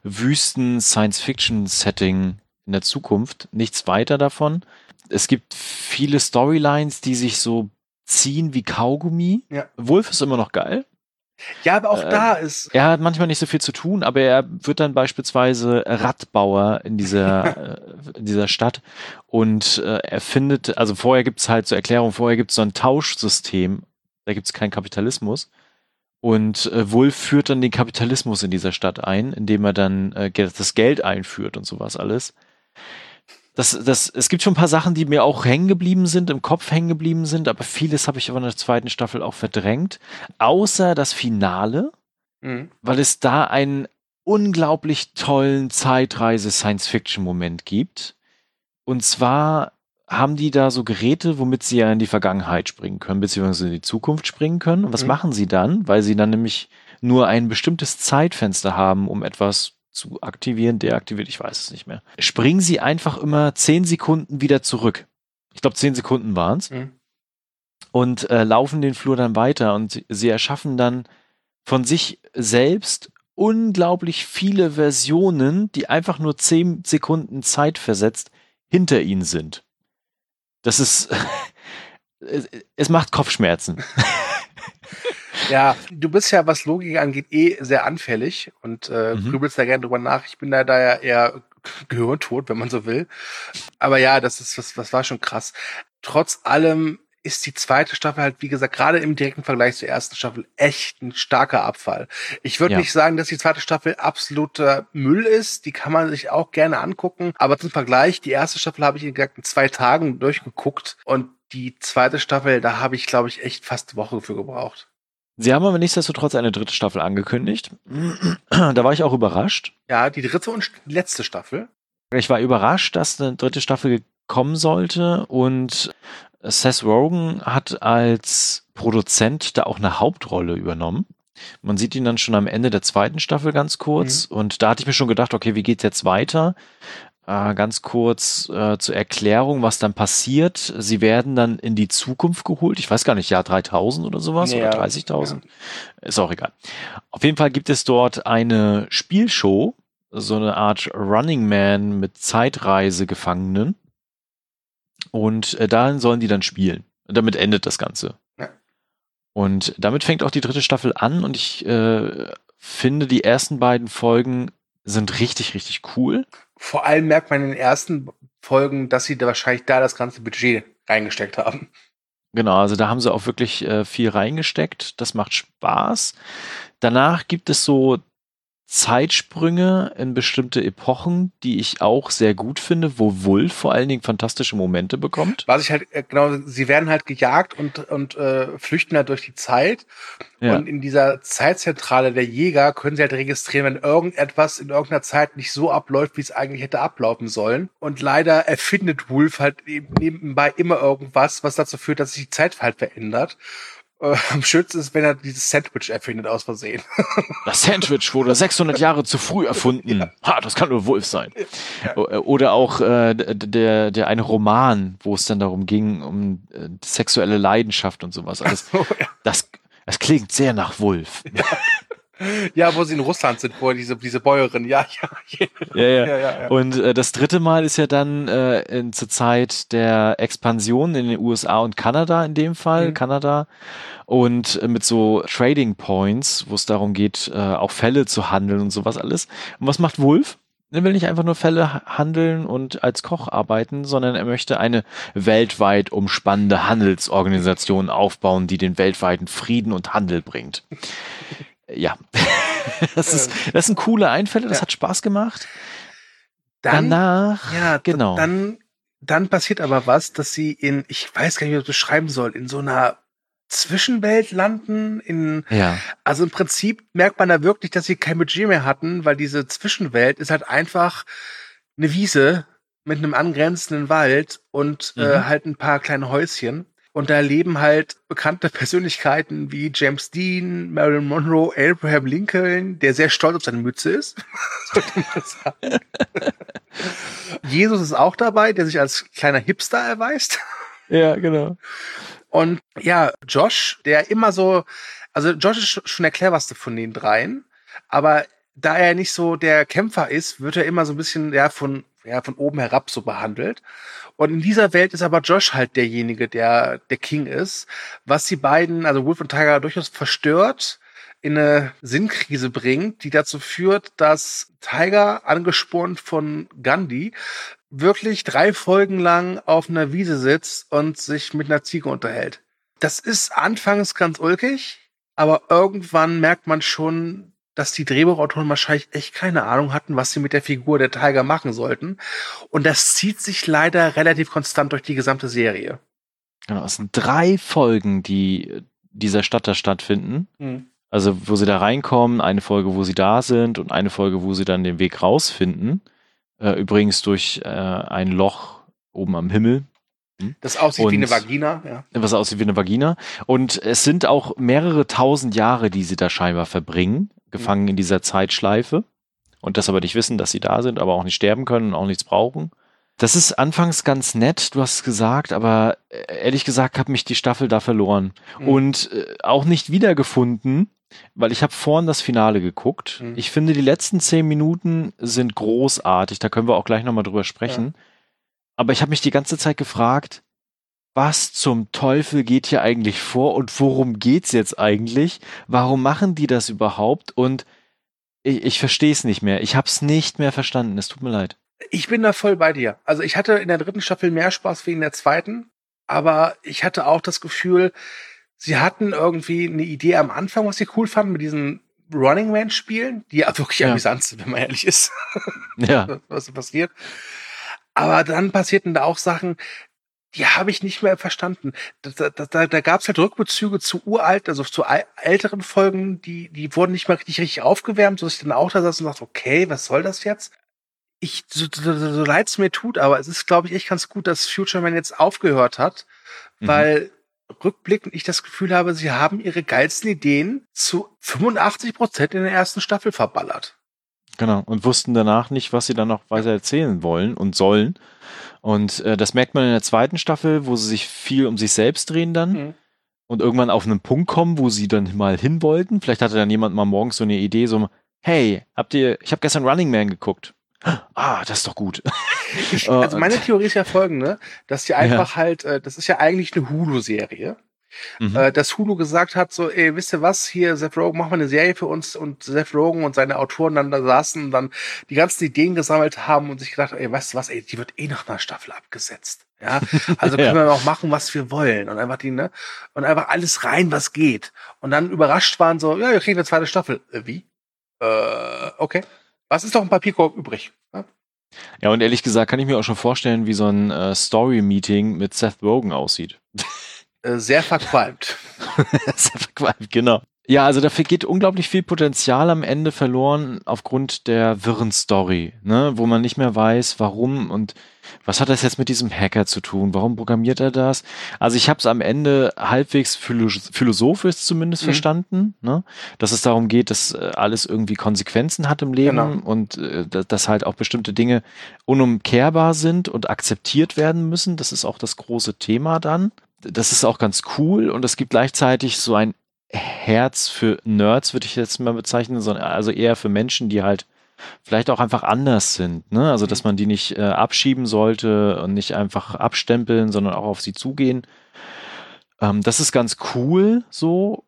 Wüsten-Science-Fiction-Setting in der Zukunft, nichts weiter davon. Es gibt viele Storylines, die sich so ziehen wie Kaugummi. Ja. Wolf ist immer noch geil. Ja, aber auch äh, da ist... Er hat manchmal nicht so viel zu tun, aber er wird dann beispielsweise Radbauer in dieser, in dieser Stadt und äh, er findet, also vorher gibt's halt zur Erklärung, vorher gibt's so ein Tauschsystem, da gibt's keinen Kapitalismus und äh, Wolf führt dann den Kapitalismus in dieser Stadt ein, indem er dann äh, das Geld einführt und sowas alles. Das, das, es gibt schon ein paar Sachen, die mir auch hängen geblieben sind, im Kopf hängen geblieben sind, aber vieles habe ich aber in der zweiten Staffel auch verdrängt. Außer das Finale, mhm. weil es da einen unglaublich tollen Zeitreise-Science-Fiction-Moment gibt. Und zwar haben die da so Geräte, womit sie ja in die Vergangenheit springen können, beziehungsweise in die Zukunft springen können. Und was mhm. machen sie dann? Weil sie dann nämlich nur ein bestimmtes Zeitfenster haben, um etwas zu aktivieren, deaktiviert, ich weiß es nicht mehr. Springen sie einfach immer zehn Sekunden wieder zurück. Ich glaube, zehn Sekunden waren es. Mhm. Und äh, laufen den Flur dann weiter und sie, sie erschaffen dann von sich selbst unglaublich viele Versionen, die einfach nur zehn Sekunden zeitversetzt hinter ihnen sind. Das ist, es macht Kopfschmerzen. Ja, du bist ja, was Logik angeht, eh sehr anfällig und äh, mhm. grübelst da gerne drüber nach. Ich bin da, da ja eher gehirntot, wenn man so will. Aber ja, das ist, das, das war schon krass. Trotz allem ist die zweite Staffel halt, wie gesagt, gerade im direkten Vergleich zur ersten Staffel echt ein starker Abfall. Ich würde ja. nicht sagen, dass die zweite Staffel absoluter Müll ist. Die kann man sich auch gerne angucken. Aber zum Vergleich, die erste Staffel habe ich, wie gesagt, in zwei Tagen durchgeguckt und die zweite Staffel, da habe ich, glaube ich, echt fast eine Woche für gebraucht. Sie haben aber nichtsdestotrotz eine dritte Staffel angekündigt. Da war ich auch überrascht. Ja, die dritte und letzte Staffel. Ich war überrascht, dass eine dritte Staffel kommen sollte und Seth Rogen hat als Produzent da auch eine Hauptrolle übernommen. Man sieht ihn dann schon am Ende der zweiten Staffel ganz kurz mhm. und da hatte ich mir schon gedacht, okay, wie geht's jetzt weiter? Äh, ganz kurz äh, zur Erklärung, was dann passiert. Sie werden dann in die Zukunft geholt. Ich weiß gar nicht, Jahr dreitausend oder sowas ja, oder dreißigtausend. Ja. Ist auch egal. Auf jeden Fall gibt es dort eine Spielshow, so eine Art Running Man mit Zeitreisegefangenen. Und äh, darin sollen die dann spielen. Und damit endet das Ganze. Ja. Und damit fängt auch die dritte Staffel an und ich äh, finde, die ersten beiden Folgen sind richtig, richtig cool. Vor allem merkt man in den ersten Folgen, dass sie da wahrscheinlich da das ganze Budget reingesteckt haben. Genau, also da haben sie auch wirklich äh, viel reingesteckt. Das macht Spaß. Danach gibt es so Zeitsprünge in bestimmte Epochen, die ich auch sehr gut finde, wo Wolf vor allen Dingen fantastische Momente bekommt. Was ich halt, äh, genau, sie werden halt gejagt und, und äh, flüchten halt durch die Zeit. Ja. Und in dieser Zeitzentrale der Jäger können sie halt registrieren, wenn irgendetwas in irgendeiner Zeit nicht so abläuft, wie es eigentlich hätte ablaufen sollen. Und leider erfindet Wolf halt eben nebenbei immer irgendwas, was dazu führt, dass sich die Zeit halt verändert. Äh, am schönsten ist, wenn er dieses Sandwich erfindet aus Versehen. Das Sandwich wurde sechshundert Jahre zu früh erfunden. Ja. Ha, das kann nur Wolf sein. Ja. Oder auch äh, der, der eine Roman, wo es dann darum ging, um äh, sexuelle Leidenschaft und sowas. Alles. Oh, ja. Das, das klingt sehr nach Wolf. Ja. Ja, wo sie in Russland sind, wo diese, diese Bäuerin, ja, ja. Ja, ja. ja, ja, ja. Und äh, das dritte Mal ist ja dann äh, in, zur Zeit der Expansion in den U S A und Kanada in dem Fall, mhm. Kanada. Und äh, mit so Trading Points, wo es darum geht, äh, auch Fälle zu handeln und sowas alles. Und was macht Wolf? Er will nicht einfach nur Fälle handeln und als Koch arbeiten, sondern er möchte eine weltweit umspannende Handelsorganisation aufbauen, die den weltweiten Frieden und Handel bringt. Ja, das ist, das sind coole Einfälle, das ja. hat Spaß gemacht. Dann, Danach, ja, genau. Dann, dann passiert aber was, dass sie in, ich weiß gar nicht, wie ich das beschreiben soll, in so einer Zwischenwelt landen. In, ja. Also im Prinzip merkt man da wirklich, dass sie kein Budget mehr hatten, weil diese Zwischenwelt ist halt einfach eine Wiese mit einem angrenzenden Wald und mhm. äh, halt ein paar kleine Häuschen. Und da leben halt bekannte Persönlichkeiten wie James Dean, Marilyn Monroe, Abraham Lincoln, der sehr stolz auf seine Mütze ist. Sollte man sagen. Jesus ist auch dabei, der sich als kleiner Hipster erweist. Ja, genau. Und ja, Josh, der immer so, also Josh ist schon der cleverste von den dreien, aber da er nicht so der Kämpfer ist, wird er immer so ein bisschen ja von ja von oben herab so behandelt. Und in dieser Welt ist aber Josh halt derjenige, der der King ist, was die beiden, also Wolf und Tiger, durchaus verstört, in eine Sinnkrise bringt, die dazu führt, dass Tiger, angespornt von Gandhi, wirklich drei Folgen lang auf einer Wiese sitzt und sich mit einer Ziege unterhält. Das ist anfangs ganz ulkig, aber irgendwann merkt man schon, dass die Drehbuchautoren wahrscheinlich echt keine Ahnung hatten, was sie mit der Figur der Tiger machen sollten. Und das zieht sich leider relativ konstant durch die gesamte Serie. Genau, es sind drei Folgen, die dieser Stadt da stattfinden. Mhm. Also wo sie da reinkommen, eine Folge, wo sie da sind und eine Folge, wo sie dann den Weg rausfinden. Äh, übrigens durch äh, ein Loch oben am Himmel. Das aussieht und, wie eine Vagina, ja. Was aussieht wie eine Vagina. Und es sind auch mehrere tausend Jahre, die sie da scheinbar verbringen, gefangen mhm. in dieser Zeitschleife. Und das aber nicht wissen, dass sie da sind, aber auch nicht sterben können und auch nichts brauchen. Das ist anfangs ganz nett, du hast es gesagt, aber ehrlich gesagt hat mich die Staffel da verloren. Mhm. Und äh, auch nicht wiedergefunden, weil ich habe vorhin das Finale geguckt. Mhm. Ich finde, die letzten zehn Minuten sind großartig, da können wir auch gleich nochmal drüber sprechen. Ja. Aber ich habe mich die ganze Zeit gefragt, was zum Teufel geht hier eigentlich vor und worum geht's jetzt eigentlich? Warum machen die das überhaupt? Und ich, ich verstehe es nicht mehr. Ich habe es nicht mehr verstanden. Es tut mir leid. Ich bin da voll bei dir. Also ich hatte in der dritten Staffel mehr Spaß wie in der zweiten, aber ich hatte auch das Gefühl, sie hatten irgendwie eine Idee am Anfang, was sie cool fanden mit diesen Running Man Spielen, die ja wirklich ja. amüsant sind, wenn man ehrlich ist. Ja. Was passiert. Aber dann passierten da auch Sachen, die habe ich nicht mehr verstanden. Da, da, da, da gab es halt Rückbezüge zu uralt, also zu älteren Folgen, die die wurden nicht mal richtig richtig aufgewärmt, sodass ich dann auch da saß und dachte, okay, was soll das jetzt? Ich, so, so, so leid es mir tut, aber es ist, glaube ich, echt ganz gut, dass Future Man jetzt aufgehört hat, mhm. weil rückblickend ich das Gefühl habe, sie haben ihre geilsten Ideen zu fünfundachtzig Prozent in der ersten Staffel verballert. Genau, und wussten danach nicht, was sie dann noch weiter erzählen wollen und sollen. Und äh, das merkt man in der zweiten Staffel, wo sie sich viel um sich selbst drehen dann mhm. und irgendwann auf einen Punkt kommen, wo sie dann mal hin wollten. Vielleicht hatte dann jemand mal morgens so eine Idee, so, hey, habt ihr, ich habe gestern Running Man geguckt. Ah, das ist doch gut. Ich, also meine Theorie ist ja folgende, dass die einfach ja. halt, äh, das ist ja eigentlich eine Hulu-Serie. Mhm. Äh, dass Hulu gesagt hat, so, ey, wisst ihr was, hier, Seth Rogen, machen wir eine Serie für uns, und Seth Rogen und seine Autoren dann da saßen und dann die ganzen Ideen gesammelt haben und sich gedacht, ey, weißt du was, ey, die wird eh nach einer Staffel abgesetzt. Ja, also können ja. wir auch machen, was wir wollen, und einfach die, ne, und einfach alles rein, was geht. Und dann überrascht waren so, ja, wir kriegen eine zweite Staffel. Äh, wie? Äh, okay. Was ist doch ein Papierkorb übrig? Ja? Ja, und ehrlich gesagt kann ich mir auch schon vorstellen, wie so ein äh, Story-Meeting mit Seth Rogen aussieht. Äh, sehr verqualmt. Sehr verqualmt, genau. Ja, also dafür geht unglaublich viel Potenzial am Ende verloren aufgrund der wirren Story, ne, wo man nicht mehr weiß, warum und was hat das jetzt mit diesem Hacker zu tun? Warum programmiert er das? Also ich habe es am Ende halbwegs philo- philosophisch zumindest Mhm. verstanden, ne, dass es darum geht, dass äh, alles irgendwie Konsequenzen hat im Leben Genau. und äh, dass, dass halt auch bestimmte Dinge unumkehrbar sind und akzeptiert werden müssen. Das ist auch das große Thema dann. Das ist auch ganz cool und es gibt gleichzeitig so ein Herz für Nerds, würde ich jetzt mal bezeichnen, sondern also eher für Menschen, die halt vielleicht auch einfach anders sind, ne? Also, dass man die nicht äh, abschieben sollte und nicht einfach abstempeln, sondern auch auf sie zugehen. Ähm, das ist ganz cool so,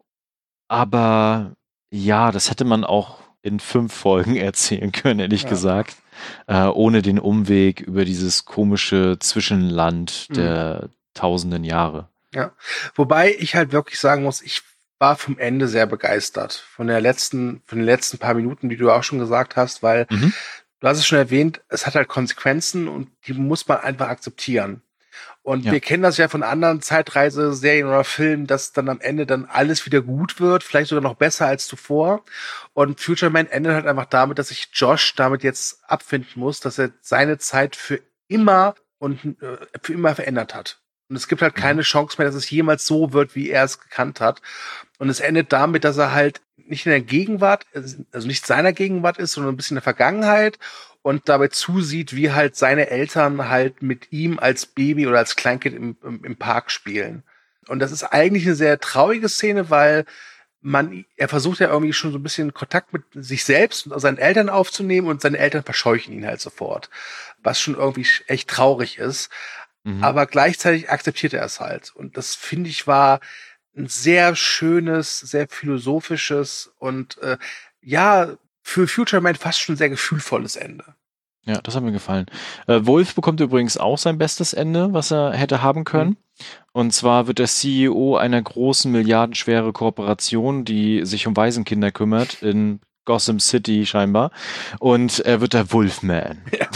aber ja, das hätte man auch in fünf Folgen erzählen können, ehrlich Ja. gesagt, äh, ohne den Umweg über dieses komische Zwischenland Mhm. der tausenden Jahre. Ja. Wobei ich halt wirklich sagen muss, ich war vom Ende sehr begeistert. Von der letzten, von den letzten paar Minuten, die du auch schon gesagt hast, weil Mhm. du hast es schon erwähnt, es hat halt Konsequenzen und die muss man einfach akzeptieren. Und Ja. wir kennen das ja von anderen Zeitreiseserien oder Filmen, dass dann am Ende dann alles wieder gut wird, vielleicht sogar noch besser als zuvor. Und Future Man endet halt einfach damit, dass sich Josh damit jetzt abfinden muss, dass er seine Zeit für immer und äh, für immer verändert hat. Und es gibt halt keine Chance mehr, dass es jemals so wird, wie er es gekannt hat. Und es endet damit, dass er halt nicht in der Gegenwart, also nicht seiner Gegenwart ist, sondern ein bisschen in der Vergangenheit und dabei zusieht, wie halt seine Eltern halt mit ihm als Baby oder als Kleinkind im, im, im Park spielen. Und das ist eigentlich eine sehr traurige Szene, weil man, er versucht ja irgendwie schon so ein bisschen Kontakt mit sich selbst und seinen Eltern aufzunehmen und seine Eltern verscheuchen ihn halt sofort. Was schon irgendwie echt traurig ist. Mhm. Aber gleichzeitig akzeptiert er es halt. Und das, finde ich, war ein sehr schönes, sehr philosophisches und äh, ja, für Future Man fast schon sehr gefühlvolles Ende. Ja, das hat mir gefallen. Äh, Wolf bekommt übrigens auch sein bestes Ende, was er hätte haben können. Mhm. Und zwar wird er C E O einer großen, milliardenschwere Kooperation, die sich um Waisenkinder kümmert, in Gotham City scheinbar. Und er wird der Wolfman. Ja.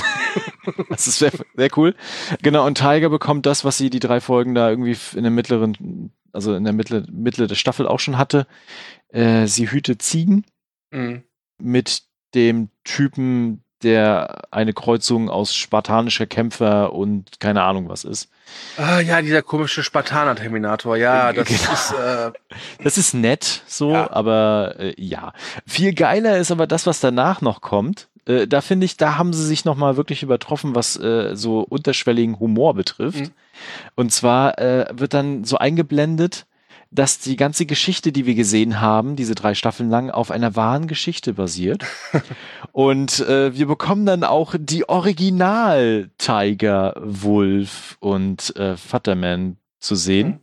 Das ist sehr, sehr cool. Genau, und Tiger bekommt das, was sie die drei Folgen da irgendwie in der mittleren, also in der Mitte, Mitte der Staffel auch schon hatte. Äh, sie hütet Ziegen Mhm. mit dem Typen, der eine Kreuzung aus spartanischer Kämpfer und keine Ahnung was ist. Ah, ja, dieser komische Spartaner-Terminator, ja, das Genau. ist, äh, Das ist nett, so, Ja. aber äh, ja. Viel geiler ist aber das, was danach noch kommt. Äh, da finde ich, da haben sie sich nochmal wirklich übertroffen, was äh, so unterschwelligen Humor betrifft. Mhm. Und zwar äh, wird dann so eingeblendet, dass die ganze Geschichte, die wir gesehen haben, diese drei Staffeln lang, auf einer wahren Geschichte basiert. Und äh, wir bekommen dann auch die Original Tiger, Wolf und äh, Futterman zu sehen,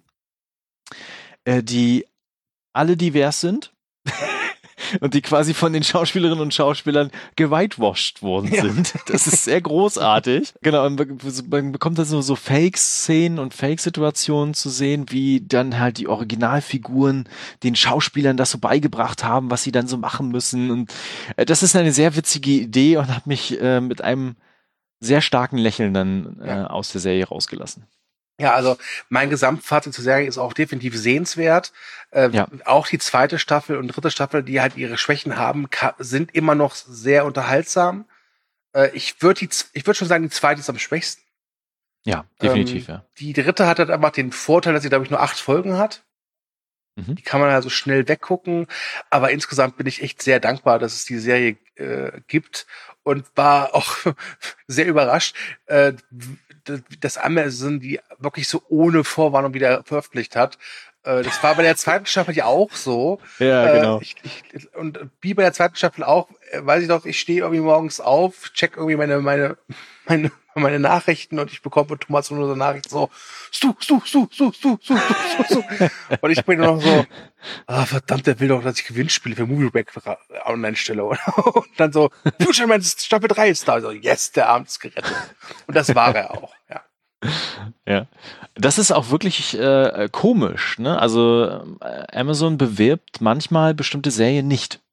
äh, die alle divers sind und die quasi von den Schauspielerinnen und Schauspielern gewhitewashed worden Ja. sind. Das ist sehr großartig. Genau, und man bekommt dann so, so Fake-Szenen und Fake-Situationen zu sehen, wie dann halt die Originalfiguren den Schauspielern das so beigebracht haben, was sie dann so machen müssen. Und äh, das ist eine sehr witzige Idee und hat mich äh, mit einem sehr starken Lächeln dann äh, Ja. aus der Serie rausgelassen. Ja, also mein Gesamtfazit zur Serie ist auch definitiv sehenswert. Äh, Ja. Auch die zweite Staffel und dritte Staffel, die halt ihre Schwächen haben, ka- sind immer noch sehr unterhaltsam. Äh, ich würde ich würd schon sagen, die zweite ist am schwächsten. Ja, definitiv, Ähm, ja. Die dritte hat halt einfach den Vorteil, dass sie, glaube ich, nur acht Folgen hat. Mhm. Die kann man also schnell weggucken. Aber insgesamt bin ich echt sehr dankbar, dass es die Serie äh, gibt und war auch sehr überrascht, äh, dass Amazon die wirklich so ohne Vorwarnung wieder veröffentlicht hat. Äh, das war bei der zweiten Staffel ja auch so. Ja, Äh, genau. ich, ich, und wie bei der zweiten Staffel auch, äh, weiß ich doch, ich stehe irgendwie morgens auf, check irgendwie meine, meine, meine, meine Nachrichten und ich bekomme von Thomas nur so Nachrichten so, Stu, Stu, Stu, Stu, Stu, Stu, Stu, Stu. Und ich bin nur noch so, ah, verdammt, der will doch, dass ich Gewinnspiele für MovieBreak online stelle. Und dann so, Future Man Staffel drei ist da. Also, yes, der Abend ist gerettet. Und das war er auch, ja. Ja, das ist auch wirklich äh, komisch, ne? Also äh, Amazon bewirbt manchmal bestimmte Serien nicht.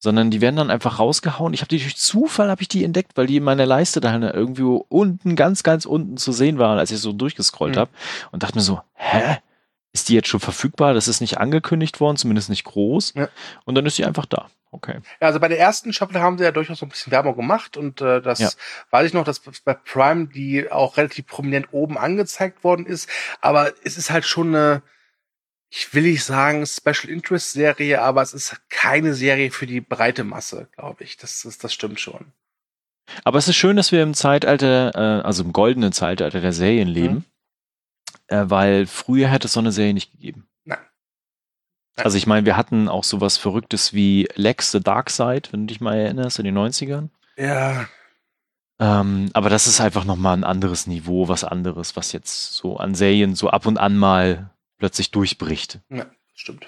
sondern die werden dann einfach rausgehauen. Ich habe die durch Zufall habe ich die entdeckt, weil die in meiner Leiste da irgendwo unten, ganz, ganz unten zu sehen waren, als ich so durchgescrollt mhm. habe und dachte mir so, hä? Ist die jetzt schon verfügbar? Das ist nicht angekündigt worden, zumindest nicht groß. Ja. Und dann ist sie einfach da. Okay. Ja, also bei der ersten Staffel haben sie ja durchaus so ein bisschen Werbung gemacht und äh, das ja. weiß ich noch, dass bei Prime die auch relativ prominent oben angezeigt worden ist. Aber es ist halt schon eine, ich will nicht sagen Special Interest Serie, aber es ist keine Serie für die breite Masse, glaube ich. Das, das, das stimmt schon. Aber es ist schön, dass wir im Zeitalter, äh, also im goldenen Zeitalter der Serien leben. Mhm. Äh, weil früher hätte es so eine Serie nicht gegeben. Nein. Nein. Also ich meine, wir hatten auch sowas Verrücktes wie Lex the Dark Side, wenn du dich mal erinnerst, in den neunzigern. Ja. Ähm, aber das ist einfach nochmal ein anderes Niveau, was anderes, was jetzt so an Serien so ab und an mal plötzlich durchbricht. Ja, stimmt.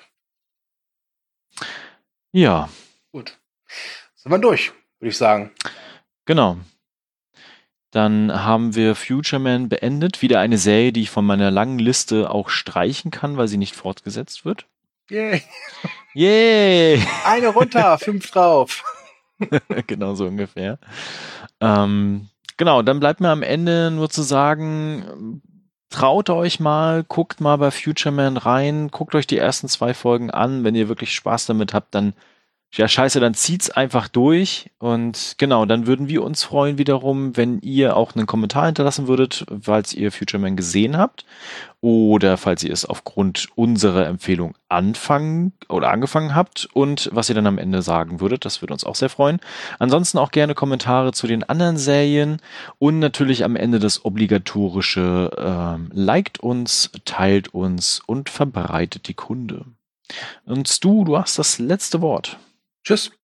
Ja. Gut. Sind wir durch, würde ich sagen. Genau. Dann haben wir Future Man beendet. Wieder eine Serie, die ich von meiner langen Liste auch streichen kann, weil sie nicht fortgesetzt wird. Yay. Yay. Eine runter, fünf drauf. Genau so ungefähr. Ähm, genau, dann bleibt mir am Ende nur zu sagen, traut euch mal, guckt mal bei Future Man rein, guckt euch die ersten zwei Folgen an. Wenn ihr wirklich Spaß damit habt, dann ja, scheiße, dann zieht's einfach durch und genau, dann würden wir uns freuen wiederum, wenn ihr auch einen Kommentar hinterlassen würdet, falls ihr Future Man gesehen habt oder falls ihr es aufgrund unserer Empfehlung anfangen oder angefangen habt und was ihr dann am Ende sagen würdet, das würde uns auch sehr freuen. Ansonsten auch gerne Kommentare zu den anderen Serien und natürlich am Ende das obligatorische ähm, liked uns, teilt uns und verbreitet die Kunde. Und Stu, du hast das letzte Wort. Tschüss.